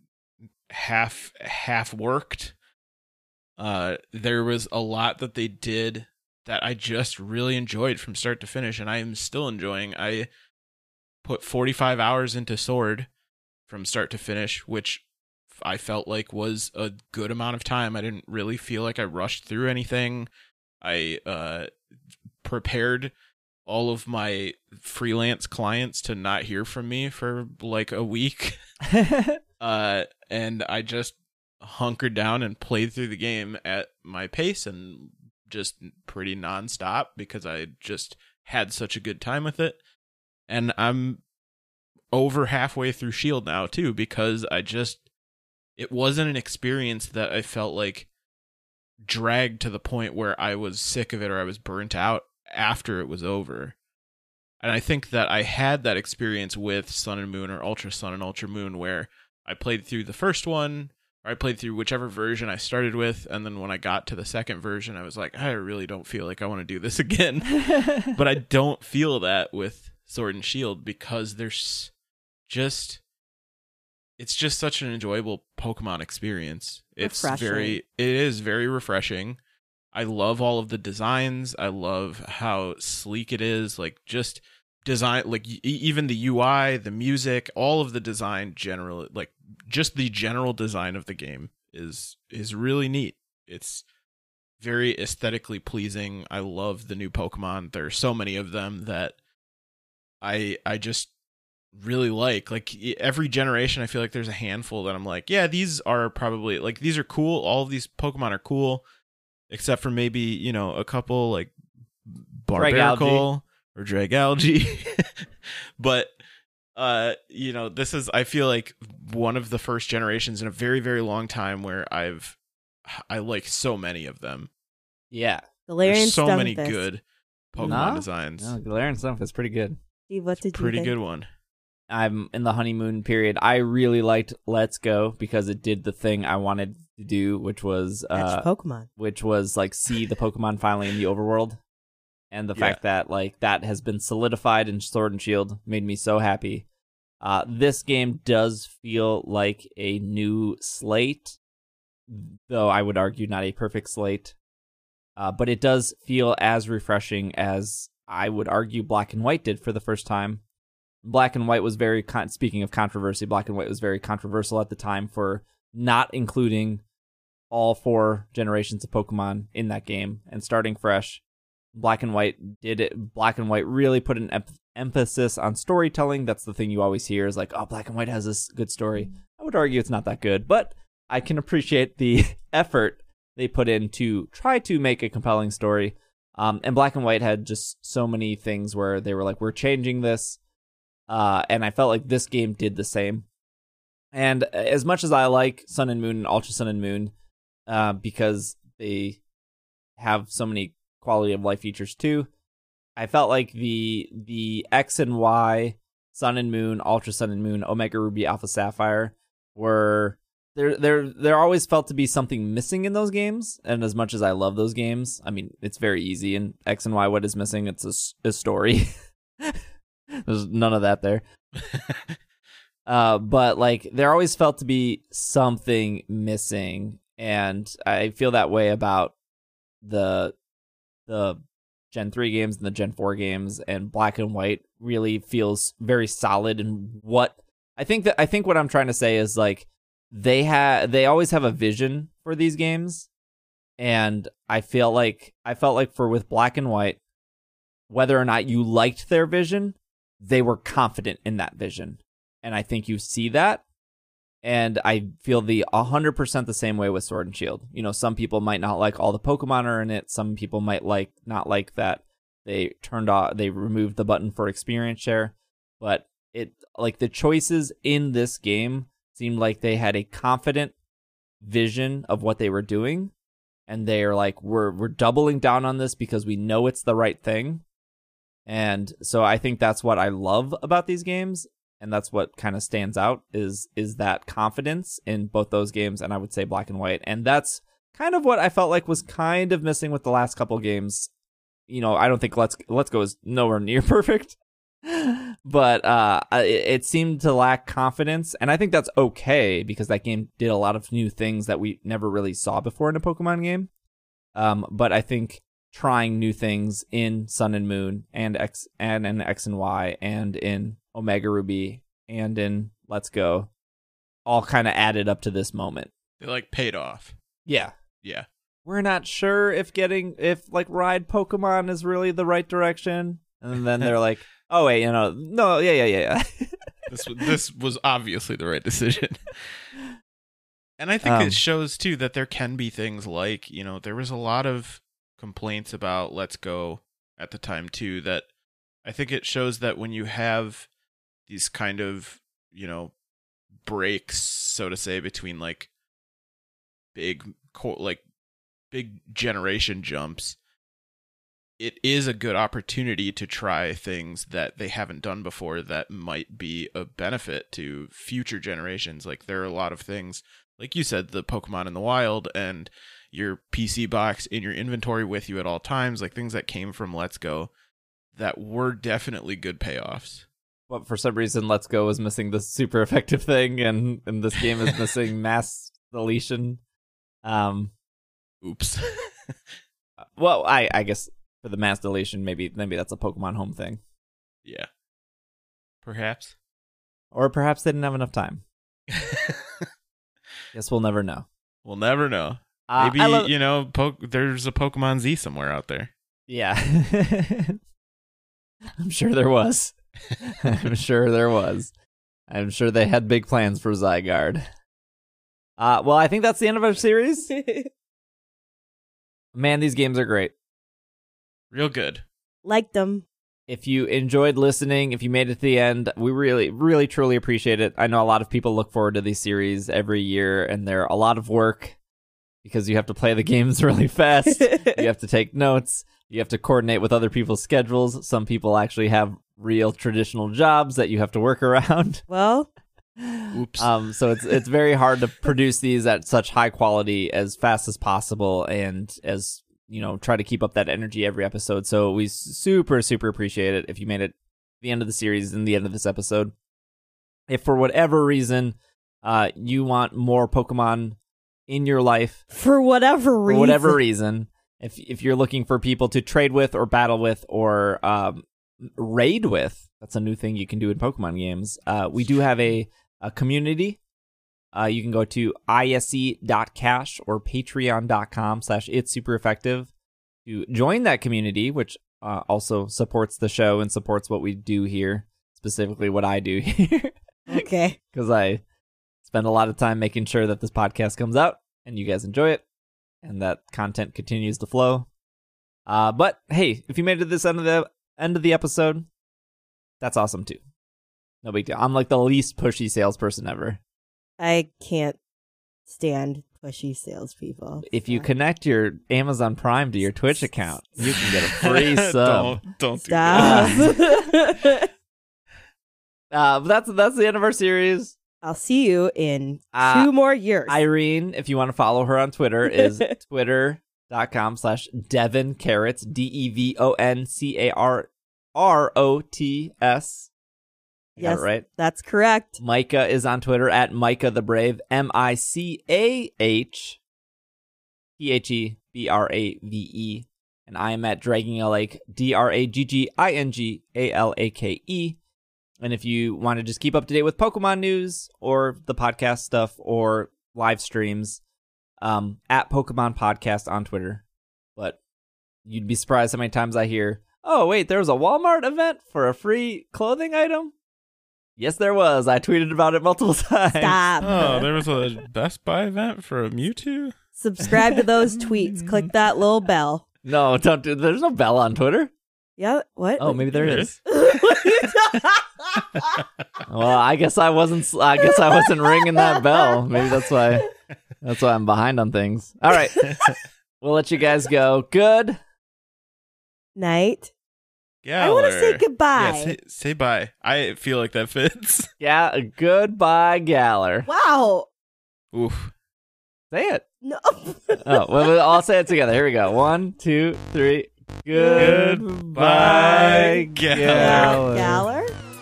half half worked. Uh, there was a lot that they did that I just really enjoyed from start to finish, and I am still enjoying. I put forty-five hours into Sword from start to finish, which I felt like was a good amount of time. I didn't really feel like I rushed through anything. I uh, prepared all of my freelance clients to not hear from me for like a week. uh, and I just hunkered down and played through the game at my pace and just pretty nonstop because I just had such a good time with it. And I'm over halfway through Shield now too, because I just, it wasn't an experience that I felt like dragged to the point where I was sick of it or I was burnt out after it was over. And I think that I had that experience with Sun and Moon or Ultra Sun and Ultra Moon where I played through the first one, or I played through whichever version I started with, and then when I got to the second version, I was like, I really don't feel like I want to do this again. But I don't feel that with Sword and Shield because there's just, it's just such an enjoyable Pokemon experience. It's Refreshing. very, it is very refreshing. I love all of the designs. I love how sleek it is. Like just design, like e- even the U I, the music, all of the design generally, like just the general design of the game is is really neat. It's very aesthetically pleasing. I love the new Pokemon. There are so many of them that I I just really like. Like every generation, I feel like there's a handful that I'm like, yeah, these are probably like these are cool. All of these Pokemon are cool, except for maybe, you know, a couple like Barbaracle or Dragalge. But uh, you know, this is, I feel like one of the first generations in a very, very long time where I've I like so many of them. Yeah. Galarian There's so many Stunfisk. good Pokemon No? designs. No, Galarian stuff is pretty good. Steve, what did Pretty you good think? one. I'm in the honeymoon period. I really liked Let's Go because it did the thing I wanted to do, which was Catch uh, Pokemon. which was like see the Pokemon finally in the overworld. And the Yeah. fact that like that has been solidified in Sword and Shield made me so happy. Uh, this game does feel like a new slate, though I would argue not a perfect slate. Uh, but it does feel as refreshing as I would argue Black and White did for the first time. Black and White was very, con- speaking of controversy, Black and White was very controversial at the time for not including all four generations of Pokemon in that game and starting fresh. Black and White did it. Black and White really put an em- emphasis on storytelling. That's the thing you always hear is like, oh, Black and White has this good story. I would argue it's not that good, but I can appreciate the effort they put in to try to make a compelling story. Um, and Black and White had just so many things where they were like, we're changing this. Uh, and I felt like this game did the same. And as much as I like Sun and Moon and Ultra Sun and Moon, uh, because they have so many quality of life features too, I felt like the the X and Y, Sun and Moon, Ultra Sun and Moon, Omega Ruby, Alpha Sapphire were there. There there always felt to be something missing in those games. And as much as I love those games, I mean, it's very easy. In X and Y, what is missing? It's a, a story. There's none of that there. Uh, but like there always felt to be something missing, and I feel that way about the the Gen three games and the Gen four games, and Black and White really feels very solid in what I think that I think what I'm trying to say is like they have they always have a vision for these games, and I feel like I felt like for with Black and White, whether or not you liked their vision, they were confident in that vision. And I think you see that. And I feel the one hundred percent the same way with Sword and Shield. You know, some people might not like all the Pokemon are in it. Some people might like not like that they turned off, they removed the button for experience share. But it like the choices in this game seemed like they had a confident vision of what they were doing. And they're like, we're we're doubling down on this because we know it's the right thing. And so I think that's what I love about these games. And that's what kind of stands out is is that confidence in both those games, and I would say Black and White. And that's kind of what I felt like was kind of missing with the last couple games. You know, I don't think Let's Let's Go is nowhere near perfect, but uh, it, it seemed to lack confidence, and I think that's okay because that game did a lot of new things that we never really saw before in a Pokemon game. Um, but I think trying new things in Sun and Moon and X and in X and Y and in Omega Ruby and in Let's Go all kind of added up to this moment. They like paid off. Yeah. Yeah. We're not sure if getting if like ride Pokemon is really the right direction. And then they're like, oh wait, you know, no, yeah, yeah, yeah, yeah. this this was obviously the right decision. And I think Um, it shows too that there can be things like, you know, there was a lot of complaints about Let's Go at the time too, that I think it shows that when you have these kind of, you know, breaks, so to say, between like big, like big generation jumps, it is a good opportunity to try things that they haven't done before that might be a benefit to future generations. Like there are a lot of things, like you said, the Pokemon in the wild and your P C box in your inventory with you at all times, like things that came from Let's Go that were definitely good payoffs. But for some reason, Let's Go is missing the super effective thing, and, and this game is missing mass deletion. Um, Oops. well, I, I guess for the mass deletion, maybe maybe that's a Pokemon Home thing. Yeah. Perhaps. Or perhaps they didn't have enough time. Guess we'll never know. We'll never know. Uh, Maybe, I love- you know, po- there's a Pokemon Z somewhere out there. Yeah. I'm sure there was. I'm sure there was. I'm sure they had big plans for Zygarde. Uh, well, I think that's the end of our series. Man, these games are great. Real good. Liked them. If you enjoyed listening, if you made it to the end, we really, really, truly appreciate it. I know a lot of people look forward to these series every year, and they're a lot of work because you have to play the games really fast. You have to take notes. You have to coordinate with other people's schedules. Some people actually have real traditional jobs that you have to work around. Well, Oops. Um, so it's it's very hard to produce these at such high quality as fast as possible, and as you know, try to keep up that energy every episode. So we super super appreciate it if you made it to the end of the series and the end of this episode. If for whatever reason, uh, you want more Pokemon in your life, for whatever for reason. whatever reason, if if you're looking for people to trade with or battle with or um, raid with, that's a new thing you can do in Pokemon games. Uh, we do have a, a community. Uh, you can go to ise dot cash or patreon.com slash it's super effective to join that community, which uh, also supports the show and supports what we do here, specifically what I do here. Okay. Because I spend a lot of time making sure that this podcast comes out and you guys enjoy it and that content continues to flow. Uh, but hey, if you made it to this end of the end of the episode, that's awesome too. No big deal. I'm like the least pushy salesperson ever. I can't stand pushy salespeople. If you so. connect your Amazon Prime to your Twitch account, you can get a free sub. don't don't do that. Stop. Uh, but that's that's the end of our series. I'll see you in Uh, two more years. Irene, if you want to follow her on Twitter, is twitter.com slash Devon Carrots, D E V O N C A R R O T S. I Yes, got it right. that's correct. Micah is on Twitter at Micah the Brave, M I C A H T H E B R A V E. And I am at Dragging a Lake, D R A G G I N G A L A K E. And if you want to just keep up to date with Pokemon news or the podcast stuff or live streams, um, at Pokemon Podcast on Twitter. But you'd be surprised how many times I hear, oh, wait, there was a Walmart event for a free clothing item? Yes, there was. I tweeted about it multiple times. Stop. Oh, there was a Best Buy event for a Mewtwo? Subscribe to those tweets. Click that little bell. No, don't do. There's no bell on Twitter. Yeah, what? Oh, maybe there There is. Well, I guess I wasn't. I guess I wasn't ringing that bell. Maybe that's why. That's why I'm behind on things. All right, we'll let you guys go. Good. Night. Yeah. I want to say goodbye. Yeah, say, say bye. I feel like that fits. Yeah. Goodbye, Galler. Wow. Oof. Say it. No. Oh, well, we'll all say it together. Here we go. One, two, three. Goodbye, Galler. Galler?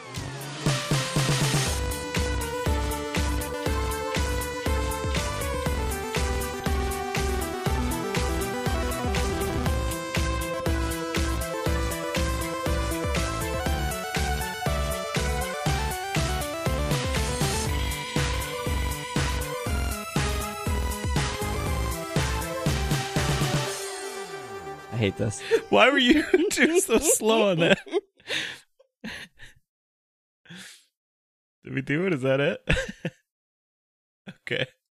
I hate this. Why were you two so slow on that? Did we do it? Is that it? Okay.